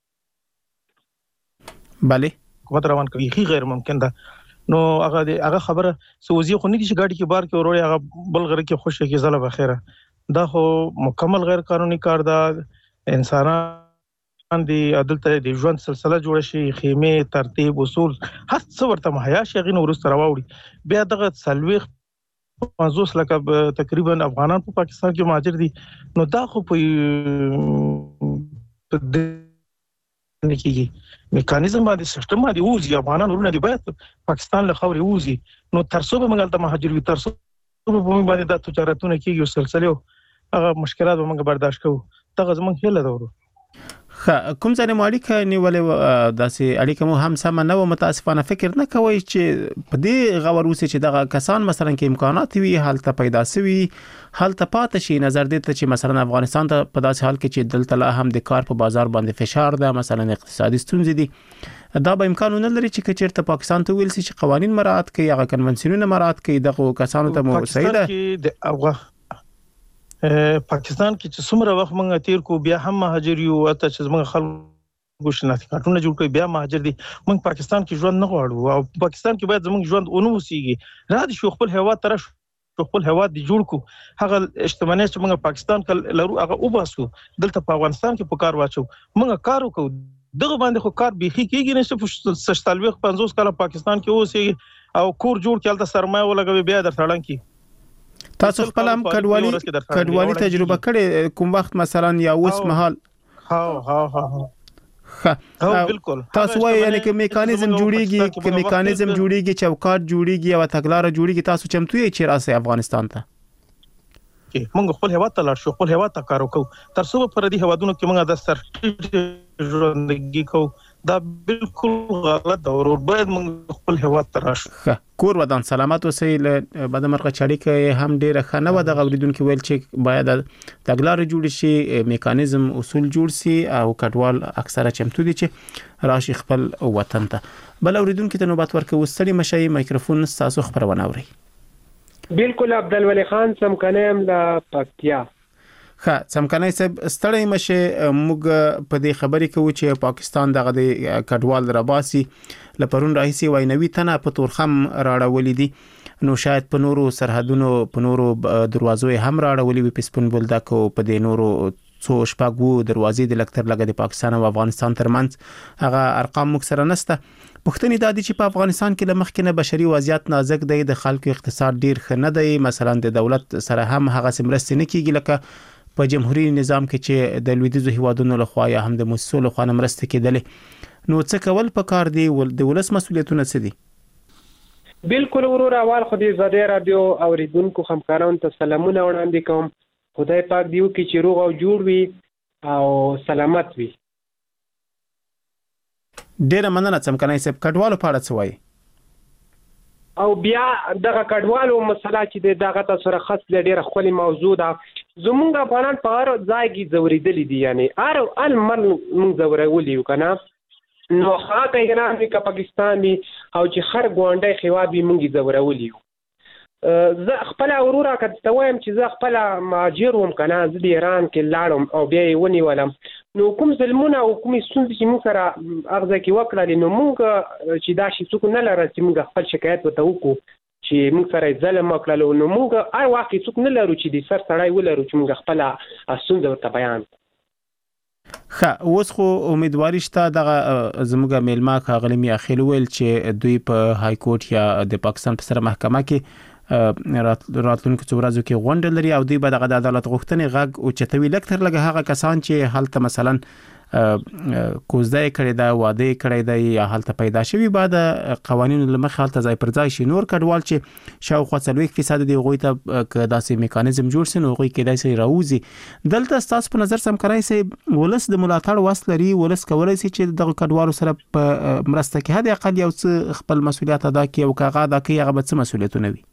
bale حکومت روان کړی هی غیر ممکن ده نو هغه هغه خبره سوزي خو نه دي چې ګاډي کې بار کې ورور هغه بل غره کې خوشي کې زله بخیره دا خو مکمل غیر قانوني کار ده. انسانان د عدالت د ژوند سلسله جوړ شي خیمه ترتیب اصول هر څه ورته مهیا شي غن ورسته راوړي بیا دغه سلويخ پنځوس لکه تقریبا افغانان په پاکستان کې مهاجر دي نو دا خو په نکیږي میکانیزم باندې سیستم باندې وځي افغانان ورونه دي باید پاکستان له خوري وځي نو ترڅو به موږ د مهاجر وي ترڅو به موږ باندې د تجارتونه کیږي سلسله هغه مشکلات به موږ برداشت کوو دغه زموږ هله ده. کوم ځای مالک نیولې داسې اړیکه مو هم سم نه و متاسفانه فکر نه کوي چې په دې غور وسی چې دغه کسان مثلا کې امکانات وي حالت پیدا سوي حالت پات شي نظر دې ته چې مثلا افغانستان ته په داسې حال کې چې دلته لا هم د کار په بازار باندې فشار ده مثلا اقتصادي ستونزې دي دا به امکان نه لري چې چیرته پاکستان ته ویل شي چې قوانين مراعات کوي هغه کنونسیونونه مراعات کوي دغه کسانو ته مو سیده پاکستان کې چې څومره وخت موږ تیر کو بیا هم مهاجر یو اته چې موږ خلکو شناختی کارتونه جوړ کړي بیا مهاجر دي موږ پاکستان کې ژوند نه غواړو او پاکستان کې باید زموږ ژوند اونو وسیږي را دي شو خپل هوا تر خپل هوا دي جوړ کو هغه اجتماعي چې موږ پاکستان کې لرو هغه وباسو دلته په افغانستان کې په کار واچو موږ کار وکړو دغه باندې خو کار بيخي کېږي نه چې سشتالوي پنځوس کال پاکستان کې اوسې او کور جوړ کړل د سرمایه ولګوي بیا در تړن کې تاسو خپل هم کډوالي کډوالي تجربه کړې کوم وخت مثلا یا اوس مهال ها ها ها ها بالکل تاسو وایي یعنی کې میکانیزم جوړیږي کې میکانیزم جوړیږي چوکاټ جوړیږي او تګلارې جوړیږي تاسو چمتو یې چې راسي افغانستان ته کې موږ خپل هوا ته لاړ شو خپل هوا ته کار وکړو تر څو په دې هوادونو کې موږ د سر ژوندګي کوو دا بالکل غلط دا ورور باید موږ خپل هوا ته راشو کور ودان سلامت وسیل بعد مرغه چړی کې هم ډیره خنه و د غوډونکو ویل چې باید تګلارې جوړ شي میکانیزم اصول جوړ شي او کډوال اکثره چمتو دي چې راشي خپل وطن ته بل اوریدونکو ته نوبت ورکو ستړي مشي میکروفون تاسو خبرونه اوري. بالکل عبدالولی خان سمکنیم لا پکتیا ښه سمکنای صاحب ستړی مشه موږ په دې خبرې کوو چې پاکستان دغه د کډوال راباسي لپرون راهسي وینوي تنه په تورخم راړولې دي نو شاید په نورو سرحدونو په نورو دروازو هم راړولې وي پسپن بولدکو په دې نورو څو شپږو دروازې د لکتر لګه د پاکستان او افغانستان ترمنځ هغه ارقام مخ سره نسته پښتني دادي چې په افغانستان کې لمخ نه بشري وضعیت نازک دی د خلکو اقتصاد ډیر ښه نه دی مثلا د دولت سره هم هغه سمرستې نه کیږي لکه په جمهوریت نظام کې چې د لویدیځو هیوادونو لخوا یا هم د مؤسسو لخوا مرسته کېدلې نو څه کول پکار دی ول د ولس مسولیتونه څه دي بالکل ورور اول خو دې زده رادیو اوریدونکو همکارانو ته سلامونه وړاندې کوم خدای پاک دیو کې چې روغ او جوړ وي او سلامت وي. ډیره مننه څمکنای صاحب کډوالو په اړه څه وایي او بیا دغه کډوالو مسله چې دغه تاسو سره خاص ډیره خولي موضوع ده زمونږ افغانان په هر ځای کې زوریدلې دي یعنی هر المر موږ زورولي کنه نو هغه ایران کې پاکستان دی او چې هر ګوانډي خواب موږ زورولي زه خپل اورورا کته وایم چې زه خپل ماجر وم کنه زه د ایران کې لاړم او بیا یې ونیولم نو کوم ظلمونه او کوم ستونزې چې موږ سره اغزه کې وکړل نو موږ چې دا شي څوک نه لري چې موږ خپل شکایت وته وکړو چې موږ سره ظلم وکړل نو موږ هر وخت څوک نه لرو چې د سر سړی ولرو چې موږ خپل اسونه ورته بیان ښه اوس خو امیدواري شته دغه زموږ میلمه ښاغلی میاخیل ویل چې دوی په های کورټ یا د پاکستان په سره محکمه کې راتلونکو څو ورځو کې غونډه لري او دوی به دغه د عدالت غوښتنې غږ اوچتوي. لکتر لږ هغه کسان چې هلته مثلا کوزده کړي دا واده کړي دا یا هلته پیدا شوی بعد قوانینو لمخ هلته ځای پر ځای شي. نور کډوال چې شاوخوا څلوېښت فیصد دی غوي ته داسې میکانیزم جوړ سي نو غوي کې داسې راوځي. دلته تاسو په نظر سم کرای سي ولس د ملاتړ وس لري، ولس کولای سي چې دغه کډوالو سره په مرسته کې هدا اقل یو څه خپل مسولیت ادا کوي او کاغه ادا کوي هغه به څه مسولیتونه وي؟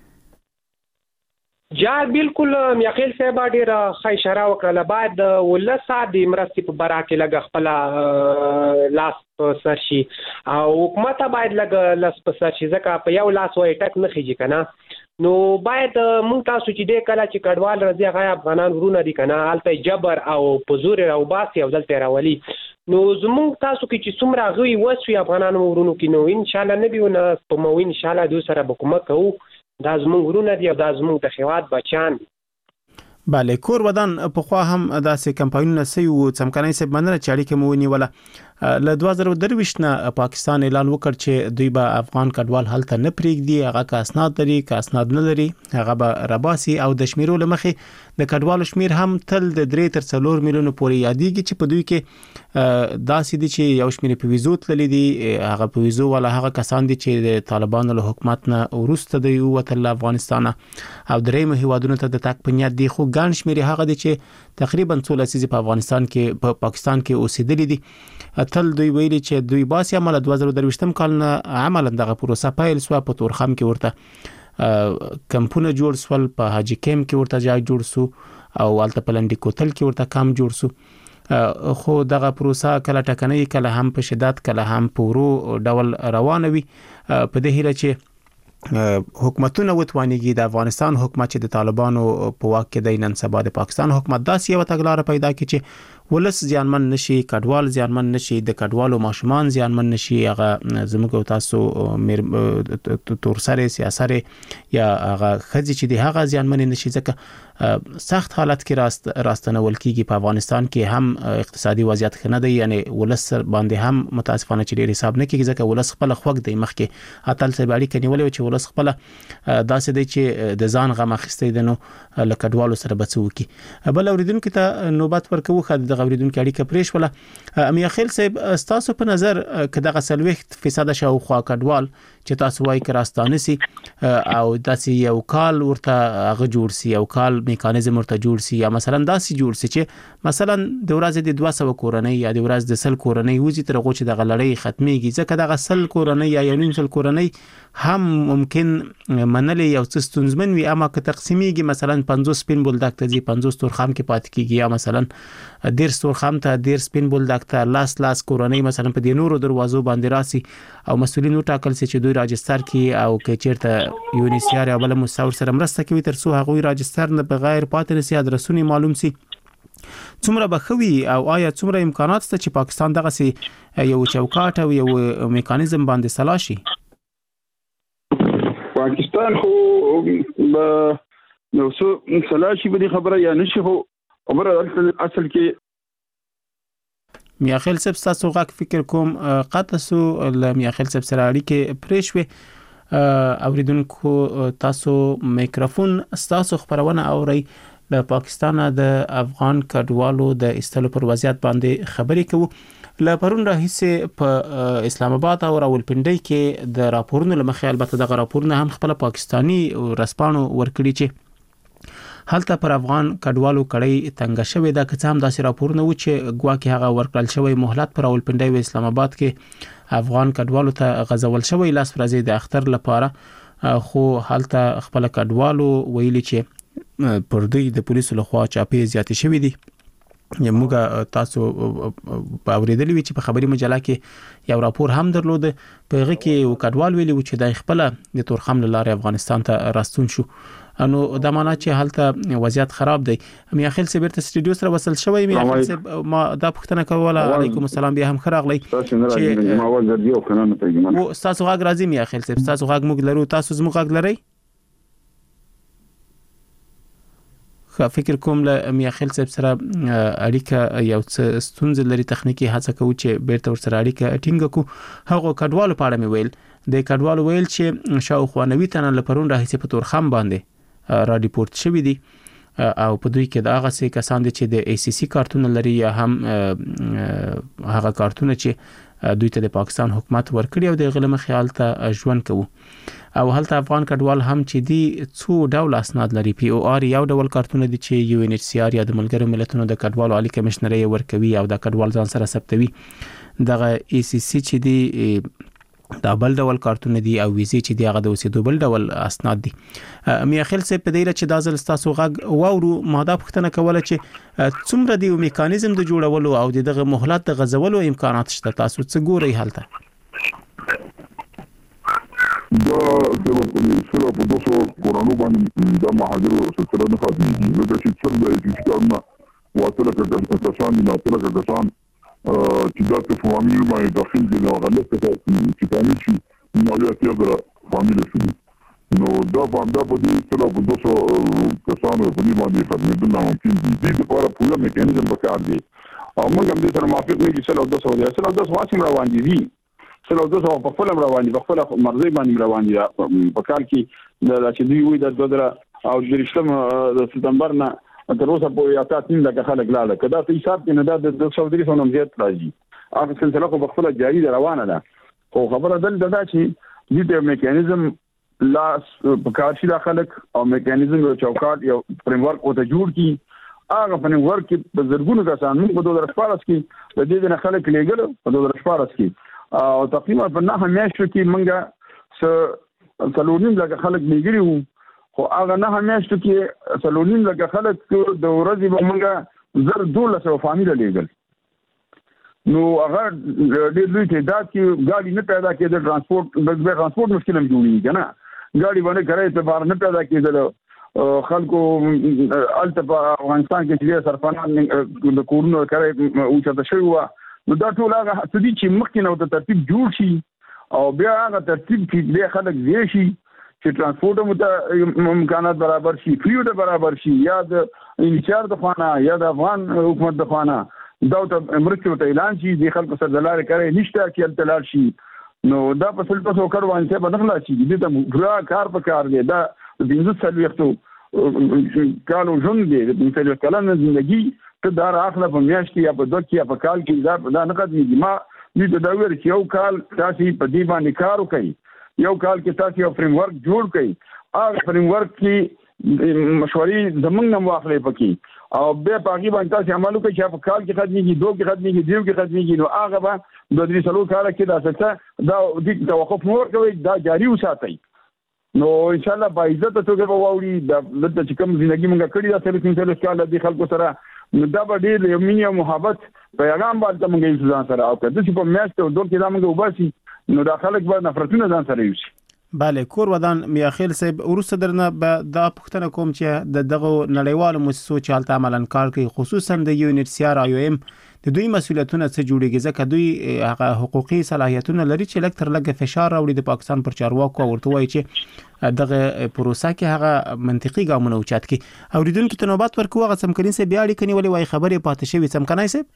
جا بالکل میاخیل صاحب ډیر ښه اشاره وکړه. باید ولس د مرستې په برا کې لګ خپل لاس په سر شي او حکومت باید لګ لاس په سر شي ځکه په یو لاس وای ټک نه خيږي کنه. نو باید مونږ تاسو چې د کله چې کډوال راځي هغه افغانان ورونه دي کنه الته جبر او پزور او باسي او دلته راولي. نو زمونږ تاسو کې چې څومره غوي وسوي افغانان ورونو کې نو ان شاء الله نبيونه په مو ان شاء الله دوی سره به کومک کوو. دا زمونږ ورونه دي او دا زمونږ د هیواد بچیان دي. بله کور ودان په خوا هم داسې کمپاینونه سي او څمکنای سي مننه چې اړیکه مو ونیوله. له دوه زره درویشت نه پاکستان اعلان وکړ چې دوی به افغان کډوال هلته نه پریږدي، هغه کا اسناد لري کا اسناد نه لري هغه به رباسي او د شمیرو لمخې د کډوالو شمیر هم تل د درې تر څلور میلیونو پورې یادېږي چې په دوی کې داسې دي چې یو شمیر په ویزو تللي دي، هغه په ویزو ولا هغه کسان دي چې د طالبانو له حکومت نه ورسته دی وتل افغانستان او درېم هیوادونو ته د تک پنیت دي. خو ګڼ شمیر هغه دي چې تقریبا څو لسیزې په افغانستان کې په پا پاکستان کې اوسېدلي دي. تل دوی ویلي چې دوی باسي عمل دوه زره درویشتم کال نه عملا دغه پروسه پیل سو په تورخم کې ورته کمپونه جوړ سول، په حاجی کیم کې ورته ځای جوړ سو او الته پلنډي کوتل کې ورته کام جوړ سو. خو دغه پروسه کله ټکنۍ کله هم په شدت کله هم په ورو ډول روانه وي په دې هیله چې حکومتونه وتوانیږي د افغانستان حکومت چې د طالبانو په واک کې د نن سبا د پاکستان حکومت داسې یو تګلارې پیدا کړي چې ولس زیانمن نشي، کډوال زیانمن نشي، د کډوالو ماشومان زیانمن نشي، هغه زموږ تاسو تور سره سیاسره یا هغه خځې چې د هغه زیانمن نشي ځکه سخت حالت کې راست راستنول کیږي. په افغانستان کې هم اقتصادي وضعیت ښه نه دی، یعنی ولس باندې هم متاسفانه چې ډیر حساب نه کیږي ځکه ولس خپل خوګ دی مخکې اتل سره باندې کنيولې چې ولس خپل داسې دی چې د ځان غم اخیستې دنو لکډوالو سره بچو کی. بل اوریدونکو ته نوبت ورکوو خد د اوریدونکو اړیکه پریش ولا میاخیل صاحب تاسو په نظر کدا غسلوخت فیصد شاو خوا کډوال چې تاسو وایي کراستانه سي او داسې یو کال ورته هغه جوړ سي یو کال میکانیزم ورته جوړ سي یا مثلا داسې جوړ سي چې مثلا د ورځې د دوه سوه کورنۍ یا د ورځې د سل کورنۍ وځي تر غوچ د غلړۍ ختميږي ځکه د غسل کورنۍ یا یو نیم سل کورنۍ هم ممکن منلې یو څه ستونزمن وي اما که تقسیمیږي مثلا پنځوس سپین بولدک ته ځي پنځوس تورخم کې پات کیږي یا مثلا ډیر تورخم ته ډیر سپین بولدک ته لاس لاس کورنۍ مثلا په دې نورو دروازو باندې راسي او مسولینو ټاکل سي چې دوی راجستر کې او کې چیرته یونیسیار یا بل مستور سره مرسته کوي تر څو هغه راجستر نه بغیر پاتې نسي ادرسونه معلوم سي څومره بخوي او آیا څومره امکانات شته چې پاکستان دغه سي یو چوکاټ او یو میکانیزم باندې سلاشي. پاکستان خو نو څو سلاشي به خبره یا نشي خو خبره اصل کې میاخیل صاحب تاسو غاک فکر کوم قطسو ل میاخیل صاحب سره اړیکه پریښوي اوریدونکو تاسو میکروفون تاسو خبرونه اوري د پاکستان د افغان کډوالو د استلو پر وضعیت باندې خبرې کوو. ل پرون راهیسه په اسلام آباد او راولپنډي کې د راپورونو لمخې البته د راپورونو هم خپل پاکستانی رسپانو ورکړي چې هلته پر افغان کډوالو کړي تنګ شوی دا که هم داسې راپورونه و چې ګواکې هغه ورکړل شوی مهلت پر راولپنډي او اسلام آباد کې افغان کډوالو ته غزول شوی لاس ورځي د اختر لپاره خو هلته خپل کډوالو ویلي چې پر دوی د پولیسو لخوا چاپی زیاتې شوې دي. موږ تاسو په اوریدلې وی چې په خبري مجله کې یو راپور هم درلود په هغه کې یو کډوال ویلي و چې د خپل د تورخم لاره افغانستان ته راستون شو انو دا معنا چې حالت وضعیت خراب دی. میاخیل سیبرت استودیو سره وصل شوی میاخیل سیب ما دا پښتنه کوله علیکم السلام بیا هم خراغلی چې ما ول درځو کنه نه پیګم او تاسو غاګ راځي میاخیل سیب تاسو غاګ موږ لرو تاسو زموږ غاګ لري فکر کوم له میاخیل صاحب سره اړیکه یو څه ستونزې لري تخنیکی هڅه کوي چې بیرته ور سره اړیکه ټینګ کو هغه کډوالو په اړه مې ویل د کډوالو ویل چې شاوخوا نوي تنه لپرون راهیسي په تورخم باندې را ریپورت شوی دي او په دوی کې دا هغه څه کسان دي چې د ای سی سی کارتونه لري یا هم هغه کارتونه چې دوی ته د پاکستان حکومت ورکړي او د غلم خیال ته ژوند کوي او هلته افغان کډوال هم چې دي څو ډول اسناد لري پی او آر یو ډول کارتونه دي چې یو ان ایچ سی آر یا د ملګرو ملتونو د کډوالو عالی کمشنري ورکوي او د کډوال ځان سره ثبتوي دغه ای سی سی چې دي دا بل ډول کارتونه دي او ویزه چې دی هغه د اوسېدو بل ډول اسناد دي میاخیل څه په دې چې دا ځل تاسو غږ واورو ماده پښتنه کوله چې څومره دی میکانیزم د جوړولو او دغه مهلت د غزولو امکانات شته تاسو څه ګورئ حالته دا د سره په دوسو قرانو باندې د مهاجرو سلسله نه خاطري دغه چې څنګه د اسلام واصله کړه کسان نه تر کسان چې دا په فامیل باندې داخل دي نو غلط چې فامیل شي نو یا تیغه فامیل شي نو دا باندې په دې سره په دوسو کسانو په دې باندې خدمت نه ممکن دي دې لپاره پوره میکانیزم پکار دی او موږ هم دې سره موافق نه دي سره دوسو دي سره دوسو واسم روان دي سره دوسو په خپل روان دي په خپل مرزي باندې روان دي په کال کې د چې دوی وي د دوه او د رښتم د سپتمبر نه تر اوسه په یا تاسو نه خلک لاله کدا په حساب کې نه د دوه سوه درې سوه نمزيات راځي هغه سلسله خو بخله جاری روانه ده خو خبره دل ده چې دې میکانیزم لا په کار شي خلک او میکانیزم یو چوکاټ یو فریم ورک او ته جوړ کی هغه فریم ورک په زرګونو کسان موږ په دوه هزار شپاړس کې د دې نه خلک لګل په دوه هزار شپاړس کې او تقریبا په نه میاشتو کې موږ س څلورنیم لکه خلک لګلی وو خو هغه نه همیاشتو کې سلونیم لکه خلک د ورځې به موږ زر دولس او فامیل لېږل نو هغه ډېر لوی تعداد کې ګاډي نه پیدا کېدل ترانسپورت د ترانسپورت مشکل هم جوړېږي که نه ګاډي باندې کرایې اعتبار نه پیدا کېدل خلکو هلته په افغانستان کې چې ډېر سرپناه د کورونو کرایې اوچته شوي وه نو دا ټول هغه څه دي چې مخکې نه ورته ترتیب جوړ شي او بیا هغه ترتیب کې ډېر خلک ځای شي چې ترانسپورت مت امکانات برابر شي فریو ته برابر شي یا د انچار د خانه یا د افغان حکومت د خانه دا ته امریکا ته اعلان شي د خلکو سره د لارې کوي نشته کې تلل شي نو دا په سل تاسو کړو باندې په دغلا شي دې ته پورا کار په کار دی دا د بنځه سلوختو کالو ژوند دی د بنځه کلن ژوندۍ ته دا راخله په میاشت یا په دوه کې په کال کې دا نه قدمي ما دې دا ویل چې یو کال تاسو په دې باندې کار وکړي یو کال کې تاسو یو فریم ورک جوړ کړئ هغه فریم ورک کې مشورې زمونږ نه واخلې پکې او بیا په هغه باندې تاسو عمل وکړئ چې په کال کې ختميږي دوه کې ختميږي دیو کې ختميږي نو هغه به د دې سلو کال کې دا څه دا د توقف نور کوي دا جاری وساتئ نو ان شاء الله با عزت ته به ووري دا د چې کوم ژوندۍ موږ کړی دا سره څنګه کال د خلکو سره نو دا به ډېر یو مینه محبت پیغام باندې موږ یې ځان سره او کله چې په میاشت او دوه کې دا موږ وباسي نو دا خلک به نفرتونه ځان سره یوسي بله کور ودان میاخیل صاحب ورسته درنه دا پښتنه کوم چې د دغه نړیوالو مؤسسو چې حالت عملاً کار کوي خصوصا د یو ان ایچ سی آر آی او ایم د دوی مسولیتونه څه جوړیږي ځکه دوی هغه حقوقي صلاحیتونه لري چې لکتر لګ فشار راوړي د پاکستان پر چارواکو ورته وایي چې دغه پروسه کې هغه منطقي ګامونه اوچت کی اوریدونکو ته نوبت ورکوه هغه سمکرین سه بیا اړیکه نیولې وای خبرې پاتې شوی سمکنای سه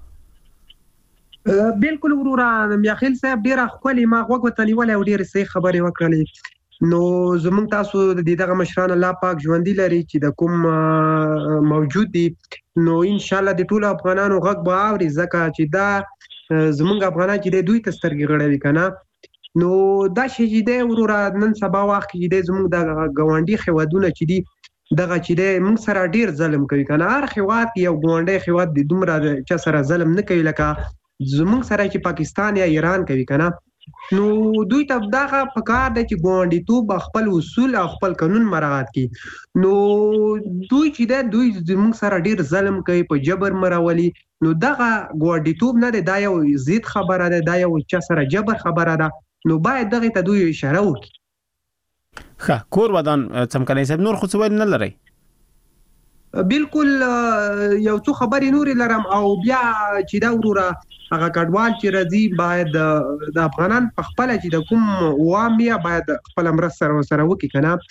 بالکل ورورا میاخیل صاحب ډیره خولي ما غوږ وتنیول او ډیره صحیح خبرې وکړلې نو زمونږ تاسو د دغه مشران الله پاک ژوندۍ لري چې د کوم موجود دي نو ان شاء الله د ټولو افغانانو غږ به اوري ځکه چې دا زمونږ افغانان چې دوی ته سترګې غړوي کنه نو دا شي چې ورورا نن سبا وخت کې د زمونږ د ګاونډي خوادونه چې دي دغه چې موږ سره ډیر ظلم کوي کنه هر خوات یو ګاونډي خوات د دومره چې سره ظلم نه کوي لکه زمونږ سره چې پاکستان یا ایران کوي کنه نو دوی ته دغه پکار دی چې ګاونډیتوب خپل اصول او خپل قانون مراعات کړي نو دوی چې د دوی زمونږ سره ډیر ظلم کوي په جبر مراولي نو دغه ګاونډیتوب نه دی دا یو زید خبره ده دا یو چې سره جبر خبره ده نو باید دغه ته دوی اشاره وکړي ښه کور ودان څمکني صاحب نور خو څه نه لري بالکل یو څو خبرې نور لرم او بیا چې دا وروره هغه کډوال چې راځي باید د افغانان په خپل چې د کوم وامیا باید خپل مرسته سره سره وکړي کنه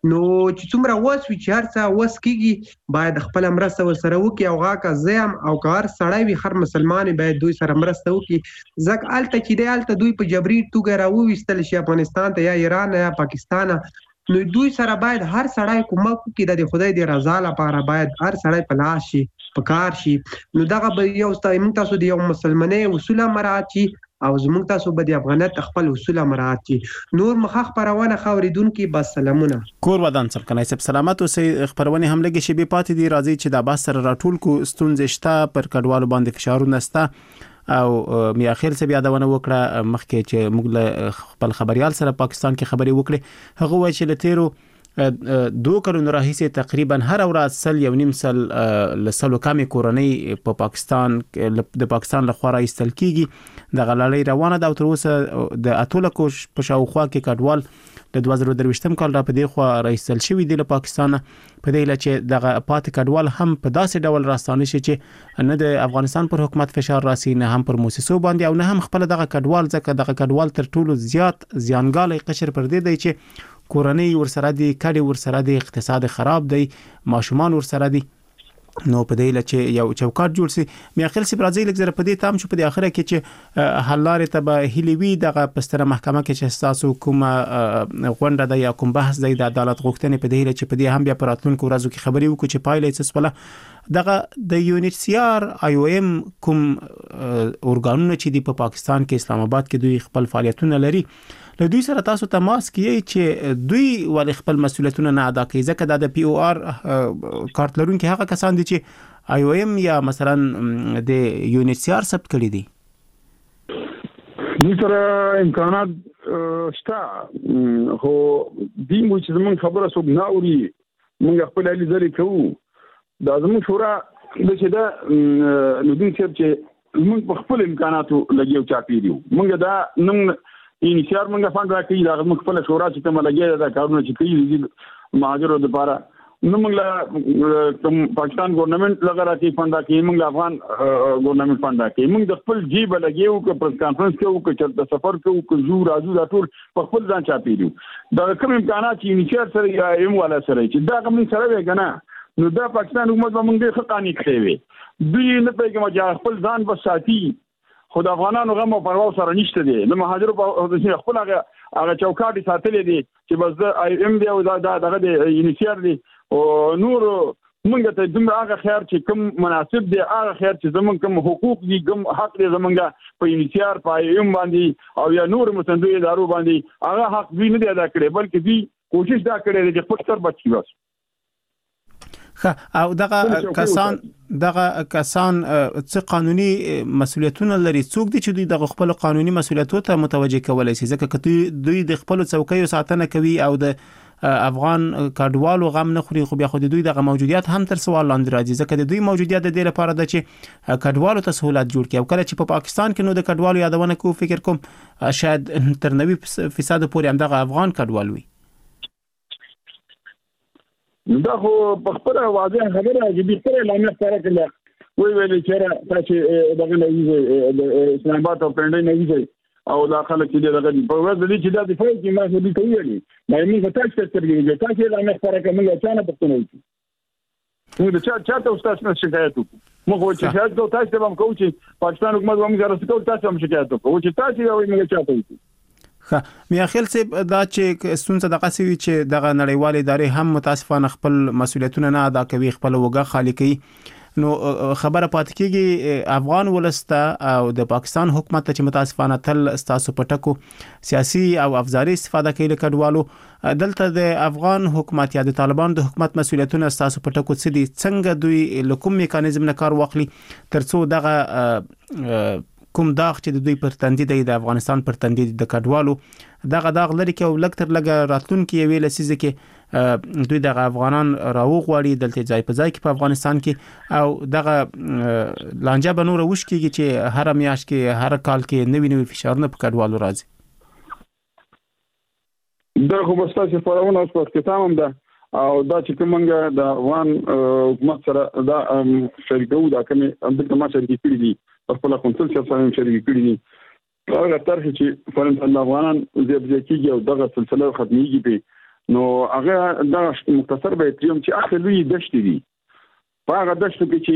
نو چې څومره وس وي چې هر څه وس کیږي باید خپل مرسته ورسره وکړي او غاکه زم او کار سړی وي هر مسلمان باید دوی سره مرسته وکړي ځکه الته چې دی الته دوی په جبري توګه راوویستل شي افغانستان ته یا ایران یا پاکستان نو دوی سره باید هر سړی کومک وکړي د خدای د رضا لپاره باید هر سړی په لاس شي په کار شي نو دغه به یو ستاسو تاسو د یو مسلمانۍ اصول مراعات شي او زموږ تاسو به د افغانیت خپل اصول مراعات شي نور مخ خبرونه خوریدونکو بس سلامونه کور ودان سر کنه سب سلامت اوسې خبرونه هم لګي شي به پاتې دي راځي چې د باس سره راټول کو ستونزې شته پر کډوالو باندې فشارونه شته او میا خیر څه بیا دونه وکړه مخکې چې موږ له خپل خبريال سره پاکستان کې خبري وکړي هغه وایي چې لتیرو دوه کلونو راهیسې تقریبا هر ورځ سل یو نیم سل لسلو کمې کورنۍ په پاکستان د پاکستان له خوا راایستل کیږي د غلالۍ روانه ده او تر اوسه د اتوله کوش په شاوخوا کې کډوال د دوه زره درویشتم کال را په دې خوا راایستل شوی دی له پاکستان په دې لچ دغه پات کډوال هم په داسې ډول راستانه شي چې نه د افغانستان پر حکومت فشار راسي نه هم پر موسسو باندې او نه هم خپل دغه کډوال ځکه دغه کډوال تر ټولو زیات زیانګالي قشر پر دې دی چې کورنۍ ورسره دي کډي ورسره دي اقتصاد خراب دی ماشومان ورسره دي نو په دې لچ یو چوکاټ جوړ سي مې خپل سي برازیل لګ زره په دې تام شو په دې اخره کې چې حل لارې ته به هلیوي دغه پستره محکمه کې چې تاسو کوم غونډه د یا کوم بحث د عدالت غوښتنې په دې لچ په دې هم بیا پراتونکو ورځو کې خبري وکړو چې پایلې څه سپله دغه د یونټ سی آر آی او ایم کوم اورګانونه چې دی په پاکستان کې اسلام آباد کې دوی خپل فعالیتونه لري له دوی سره تاسو تماس کیږئ چې دوی ول خپل مسولیتونه نه ادا کوي ځکه د پی او آر کارت لرونکي هغه کسان دي چې آی او ایم یا مثلا د یونټ سی آر ثبت کړی دي دوی سره امکانات شته خو دی مو چې زمون خبره څوک نه اوري موږ خپل علي ځلې کوو دا زمون شورا د چې دا نو دوی چې موږ په خپل امکاناتو لګیو چا پیډیو موږ دا نن انشار موږ فند راکړي دا موږ خپل شورا چې کوم لګي دا کارونه چې کوي مهاجرو لپاره نو موږ کوم پاکستان ګورنمنت لګا راکړي فند راکړي موږ افغان ګورنمنت فند راکړي موږ د خپل جیب لګیو کو پریس کانفرنس کوو کو چې سفر کوو کو زو راځو دا ټول په خپل ځان چا پیډیو دا کوم امکانات چې انشار سره یا ایم والا سره چې دا کوم سره وګنه نو دا پاکستان حکومت به موږ ډېر خطانی کړی دوی نه پیګم چې خپل ځان بس ساتي خو د افغانانو غم او پروا سره نشته دي د مهاجرو په خپل هغه هغه چوکاټي ساتلې دي چې بس د آی ایم دی او دا دغه د انیشیر دي او نور موږ ته دومره هغه خیر چې کوم مناسب دی هغه خیر چې زمونږ کوم حقوق دي کوم حق دی زمونږ په انیشیر په آی ایم باندې او یا نور مسندو ادارو باندې هغه حق دوی نه دی ادا کړی بلکې دوی کوشش دا کړی چې خپل تر بچي بس او دغه کسان دغه کسان څه قانوني مسولیتونه لري څوک دي چې دوی دغه خپل قانوني مسولیتونو ته متوجه کولای شي ځکه چې دوی د خپل څوکۍ ساتنه کوي او د افغان کډوالو غم نه خوري خو بیا خو دوی دغه موجودیت هم تر سوال لاندې راځي ځکه د دوی موجودیت د دې لپاره د چې کډوالو ته سہولت جوړ کړي او کله چې په پاکستان کې نو د کډوالو یادونه کو فکر کوم شاید تر نوي فیصد پورې هم دغه افغان کډوال وي دا خو په خپل واضح خبره چې د خپل اعلان سره کړل وی ویل چې تاسو دغه نه ویږي د اسلام آباد او پرندې نه ویږي او دا خلک چې دغه په ورځ د دې چې د فایل کې ما څه دي کوي نه موږ تاسو ته ترګیږي تاسو اعلان سره کومه چانه پښتنه وي موږ چا چاته استاد نه شکایت وکړو موږ چې شکایت کوو تاسو ته هم کوو چې پاکستان حکومت هم غواړي چې تاسو هم شکایت وکړو چې تاسو یې موږ چاته وکړو خا میا خیل سه دا چې ستونزه دغه سوي چې دغه نړیوال ادارې هم متاسفانه خپل مسولیتونه نه ادا کوي خپل وګه خالی کوي نو خبره پات کیږي افغان ولسته او د پاکستان حکومت چې متاسفانه تل ستاسو پټکو سیاسي او افزاري استفاده کوي لکډوالو دلته د افغان حکومت یا د طالبان د حکومت مسولیتونه ستاسو پټکو څه دي څنګه دوی لکوم میکانیزم نه کار واخلي ترڅو دغه کوم داغ چې د دوی پر تندې دی د افغانستان پر تندې د کډوالو دغه داغ لري کې او لکتر لګه راتلونکي ویل سيزه کې دوی دغه افغانان راوغوړي دلته ځای په ځای کې په افغانستان کې او دغه لانجه بنور وش کېږي چې هر میاش کې هر کال کې نوی نوی فشارونه په کډوالو راځي دا خو بس تاسو فارونه اوس په کتاب هم ده او دا چې کومنګ د افغان حکومت سره دا شریکو دا کومه د ما شریک کړی دي خپل کونسل سره شریک کړی دي هغه طرح چې فرنت الله افغانان د دې کېږي او دغه سلسله ختميږي په نو هغه دا مختصر به تریوم چې اخر لوی دشت دي په هغه دشت کې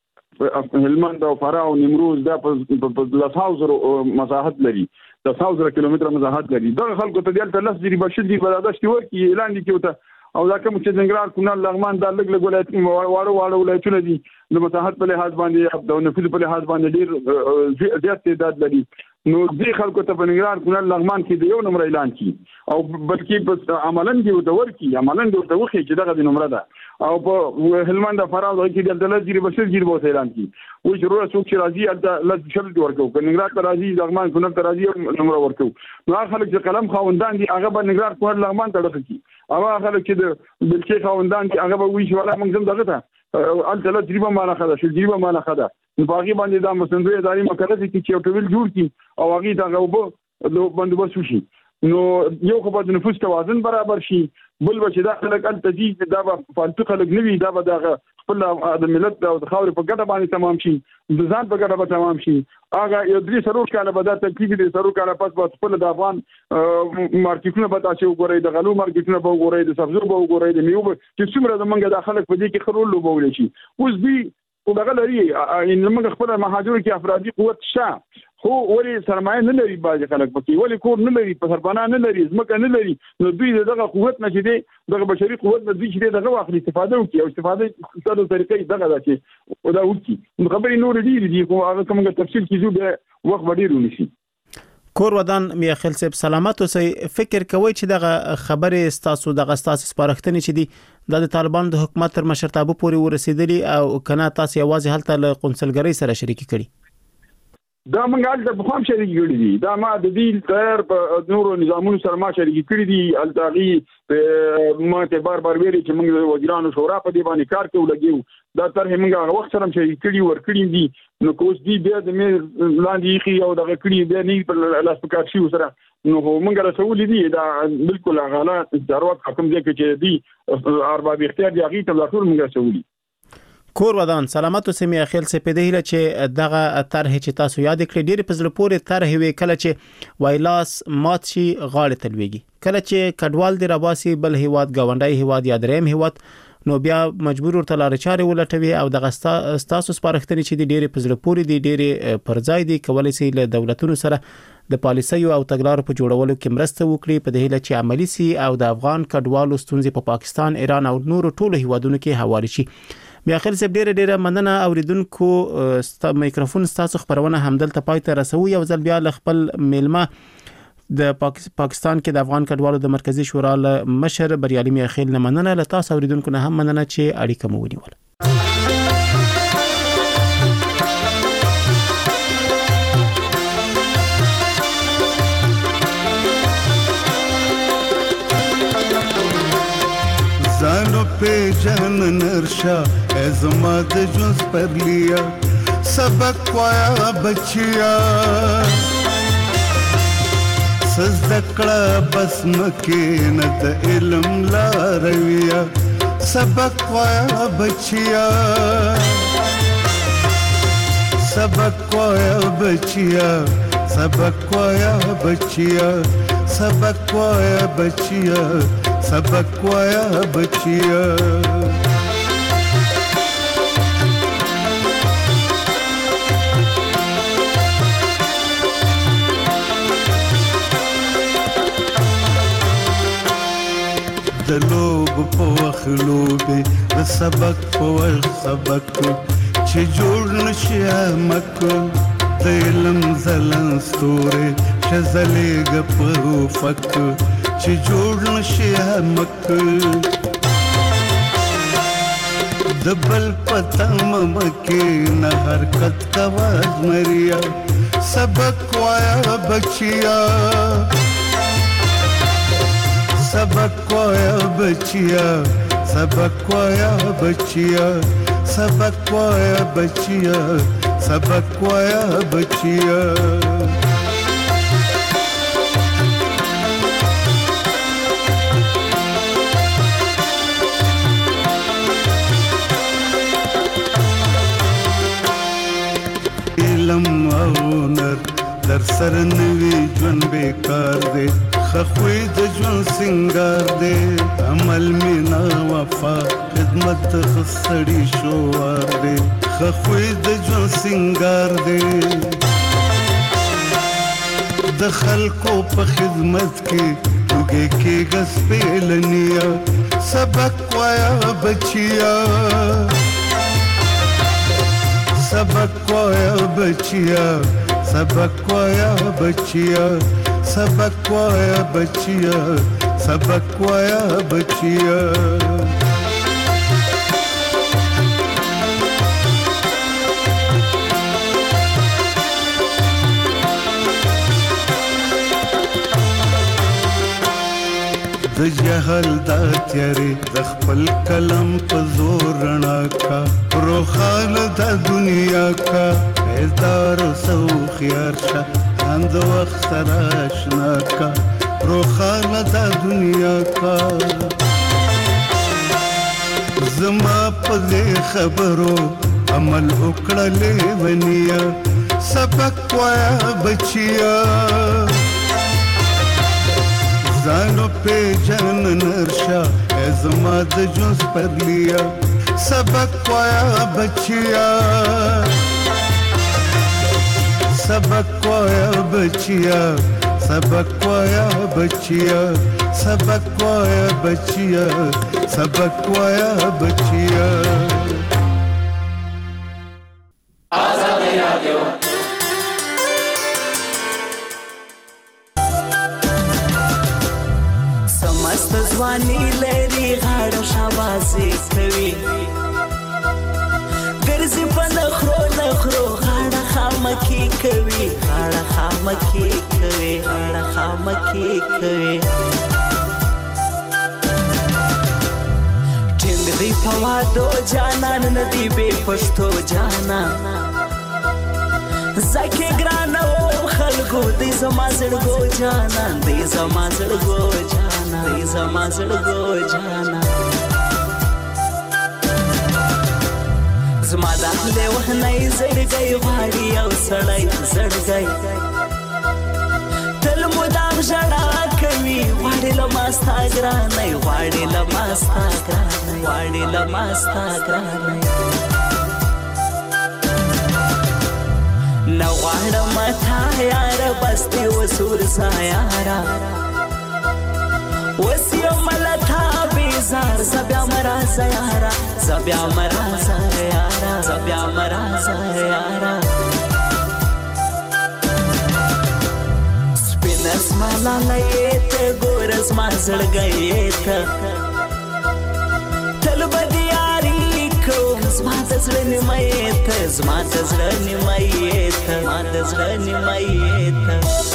چې هلمند او فراه او نیمروز دا په لساوزر مساحت لري د ساوزر کیلومتر مساحت لري دا خلکو ته دلته لس دی بشل دی بلادشت ورکی اعلان دي کېوته او دا کوم چې زنګرار کونړ لغمان دا لګ لګ ولایت واړو واړو ولایتونه دي د مساحت په لحاظ باندې د نفوذ په لحاظ باندې ډیر زیات تعداد لري نو دې خلکو ته په نګران کونړ لغمان کې د یو نمبر اعلان کی او بلکې په عملاً کې د ورکی عملاً د توخي چې دغه د نمبر ده او په هلمند فراه کې د لږ جری بشر جری بوته اعلان کی و چې روح څوک چې راځي د لږ شرط ورکو په نګران ته راځي لغمان کونړ ته راځي نمبر ورکو نو هغه خلک چې قلم خاوندان دي هغه په نګران کونړ لغمان ته ډکې او هغه خلک چې د بلکې خاوندان دي هغه به وی چې ولا موږ زم دغه ته الته له تجربه مانه خدا شل تجربه مانه خدا په باغی باندې دا مسندوی اداري مکلف دي چې یو ټویل جوړ کی او هغه دا غوبه نو بندوبست وشي نو یو خو په نفوس توازن برابر شي بل چې دا خلک الته دي دا به فالتو خلک نوي دا به دا خپل د ملت او د خاورې په ګټه باندې تمام شي د ځان په ګټه به تمام شي هغه یو درې سروش کاله به دا تکلیف دي سروش کاله پس به خپل د افغان مارکیټونه به تاسو وګورئ د غلو مارکیټونه به وګورئ د سبزو به وګورئ د میوه چې څومره زمونږ د خلک په دې کې خرول لوبول شي اوس به او دغه لري ان موږ خپل مهاجر کې افرادي قوت شته خو ولی سرمایه نه لري باج خلک پکې ولی کور نه لري په سربانا نه لري ځمکه نه لري نو دوی دغه قوت نه چې دغه بشري قوت نه دوی چې دغه واخلي استفاده وکړي او استفاده ستاسو طریقې دغه ده چې او دا وکړي نو خبرې نور دي دي کوم هغه کوم تفصیل کیږي به وخت ډیر ونیسي کور ودان میاخیل صاحب سلامت اوسئ فکر کوي چې دغه خبره ستاسو دغه ستاسو سپارښتنې چې دي د طالبان د حکومت تر مشرتابه پورې ورسېدلي او کنه تاسو یوازې هلته له قونسلګرۍ سره شریک کړي دا منګال د بخوام شریک کړي دي دا ما د دې تر په نورو نظامونو سره ما شریک کړي دي التاغي په ماته بار بار ویلي چې موږ وزیرانو شورا په دې باندې کار کوو لګیو دا تر موږ هغه وخت سره شریک کړي ور کړی دي نو کوس دي بیا د مې لاندې خي او دغه کړي بیا نه په لاس پکار شي سره نو موږ رسول دي دا بالکل غلا ضرورت حکم دي چې دي ارباب اختیار دي هغه ته ټول موږ رسول دي کور ودان سلامت اوسئ میاخیل صاحب په دې چې دغه طرح چې تاسو یاد کړی ډېر په زړه پورې طرح وی کله چې وایلاس مات شي غاړه تلويږي کله چې کډوال دی راباسي بل هیواد گاونډي هیواد یا دریم هیواد نو بیا مجبور ورته لار چارې ولټوي او دغه تاسو سپارښتنې چې ډېر په زړه پورې دي ډېر پرځای دي کولای شي له دولتونو سره د پالیسیو او تګلارو په جوړولو کې مرسته وکړي په دې چې عملی سي او د افغان کډوالو ستونزې په پاکستان ایران او نورو ټولو هیوادونو کې حواله شي میاخیل صاحب ډېر ډېر مننه اوریدونکو ست میکروفون تاسو خبرونه همدلته پای ته رسو یو ځل بیا خپل میلمه د پاکستان کې د افغان کډوالو د مرکزی شورا له مشر بریالي میاخیل نه مننه له تاسو اوریدونکو نه هم مننه چې اړیکه مو ونیول زانو पे जहन नरशा एज़माद जुज़ पर लिया सबक वाया बचिया सज़दकड़ा बस मके न द इल्म ला रविया सबक वाया बचिया सबक वाया बचिया सबक वाया बचिया सबक वाया बचिया सबक वाया बचिया दलोब पोख लोबे सबक पोख सबक च जोड़ नशिया मक दिलम जलन स्तोरे शजले गपो फक च जोड़ नशिया मक दबल पतम मके न हरकत कवाज मरिया सबक वाया बचिया सबक वाया बचिया सबक वाया बचिया सबक वाया बचिया सबक वाया बचिया इल्म और नर दर सरनवी जन बेकार दे خخوی د ژوند سنگار دې عمل مینا وفا خدمت خسړی شوار دې خخوی د ژوند سنگار دې د خلکو په خدمت کې وګي کې غس پهلنیا سبق وایا بچیا سبق وایا بچیا سبق وایا بچیا سبق وایا بچیا سبق وایا بچیا د جهل دا تیارې د خپل کلم په زور رڼا کا روخان د دنیا کا بیدار سو خيار شه اند وخت سره آشنا کا روخان د دنیا کا زما په خبرو عمل وکړلې ونیا سبق وایا بچیا زانو پہ جن نرشا ازما د جوز پر لیا سبق وایا بچیا سبق وایا بچیا سبق وایا بچیا سبق وایا بچیا سبق وایا بچیا آزاد رادیو ځواني لري غاړه شاباسي کوي ګرځي په نخرو نخرو غاړه خامکی کوي غاړه خامکی کوي غاړه خامکی کوي ټینګ دی په وادو جانان ندی به پښتو جانا زکه ګران او خلکو دې زما زړګو جانا دې زما زړګو جانا دې زما زړګو جانا زما د له وهنې زړګي غاړي او سړی زړګي تل مدام ژړا کوي غاړي لماستا ګرانې غاړي لماستا ګرانې غاړي لماستا ګرانې نو غواړم تا یار بستي وسور سایارا وسیو ملتا بیزار زبیا مرا سیارا زبیا مرا سیارا زبیا مرا سیارا سپینس مالا لیت ګورس ما زړګیت تل بدیاری کوم زما د زړه نیمایت زما د زړه نیمایت زما د زړه نیمایت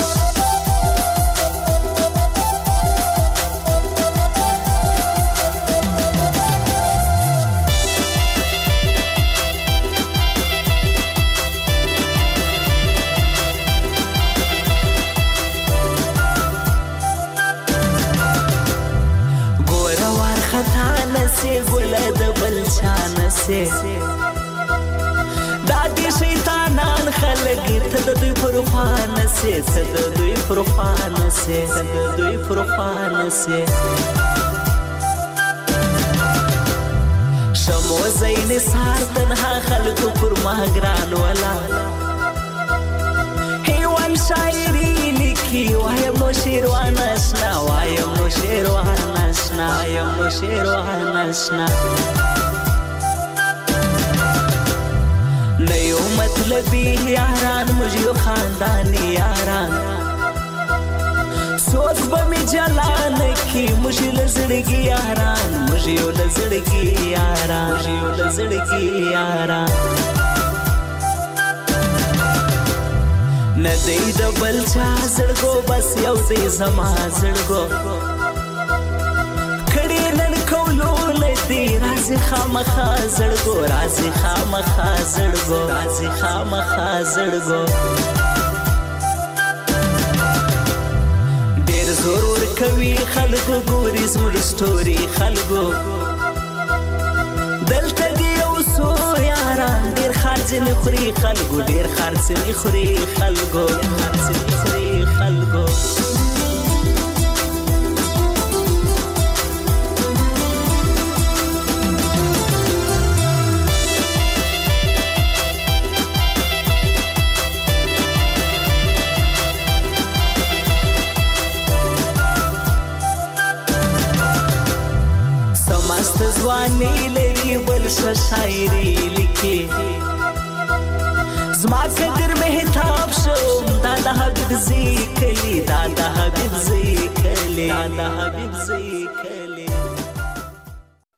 ګل د بلشان سي دادي شیطانان خلک ته د دوی پروفان سي ته د دوی پروفان سي ته د دوی پروفان سي شمو زین سار تنها خلک پر ما ګران ولا هیوان شاعري لیکي وایم نو شیروان آشنا وایم نو شیروان آشنا وایم نو شیروان آشنا نیو مطلبی یاران مجھو خاندانی یاران سوچ بمی جلان کی مجھو لزڑگی یاران مجھو لزڑگی یاران مجھو لزڑگی یاران ندی د بلچا زړګو بس یو دی زما زړګو کړي نن کولو لدی رازي خامخا زړګو رازي خامخا زړګو رازي خامخا زړګو ډېر ضرور کوي خلکو ګوري زموږ سټوري خلکو دلته دی اوسو یاران ډېر خرڅ نه خوري خلکو ډېر خرڅ نه خوري خلکو خرڅ نه خوري خلکو مست ځواني لري بل څه شاعري لیکي زما قدر مهتاب شو دا د حبیب زی کلی دا د حبیب زی کلی دا د حبیب زی کلی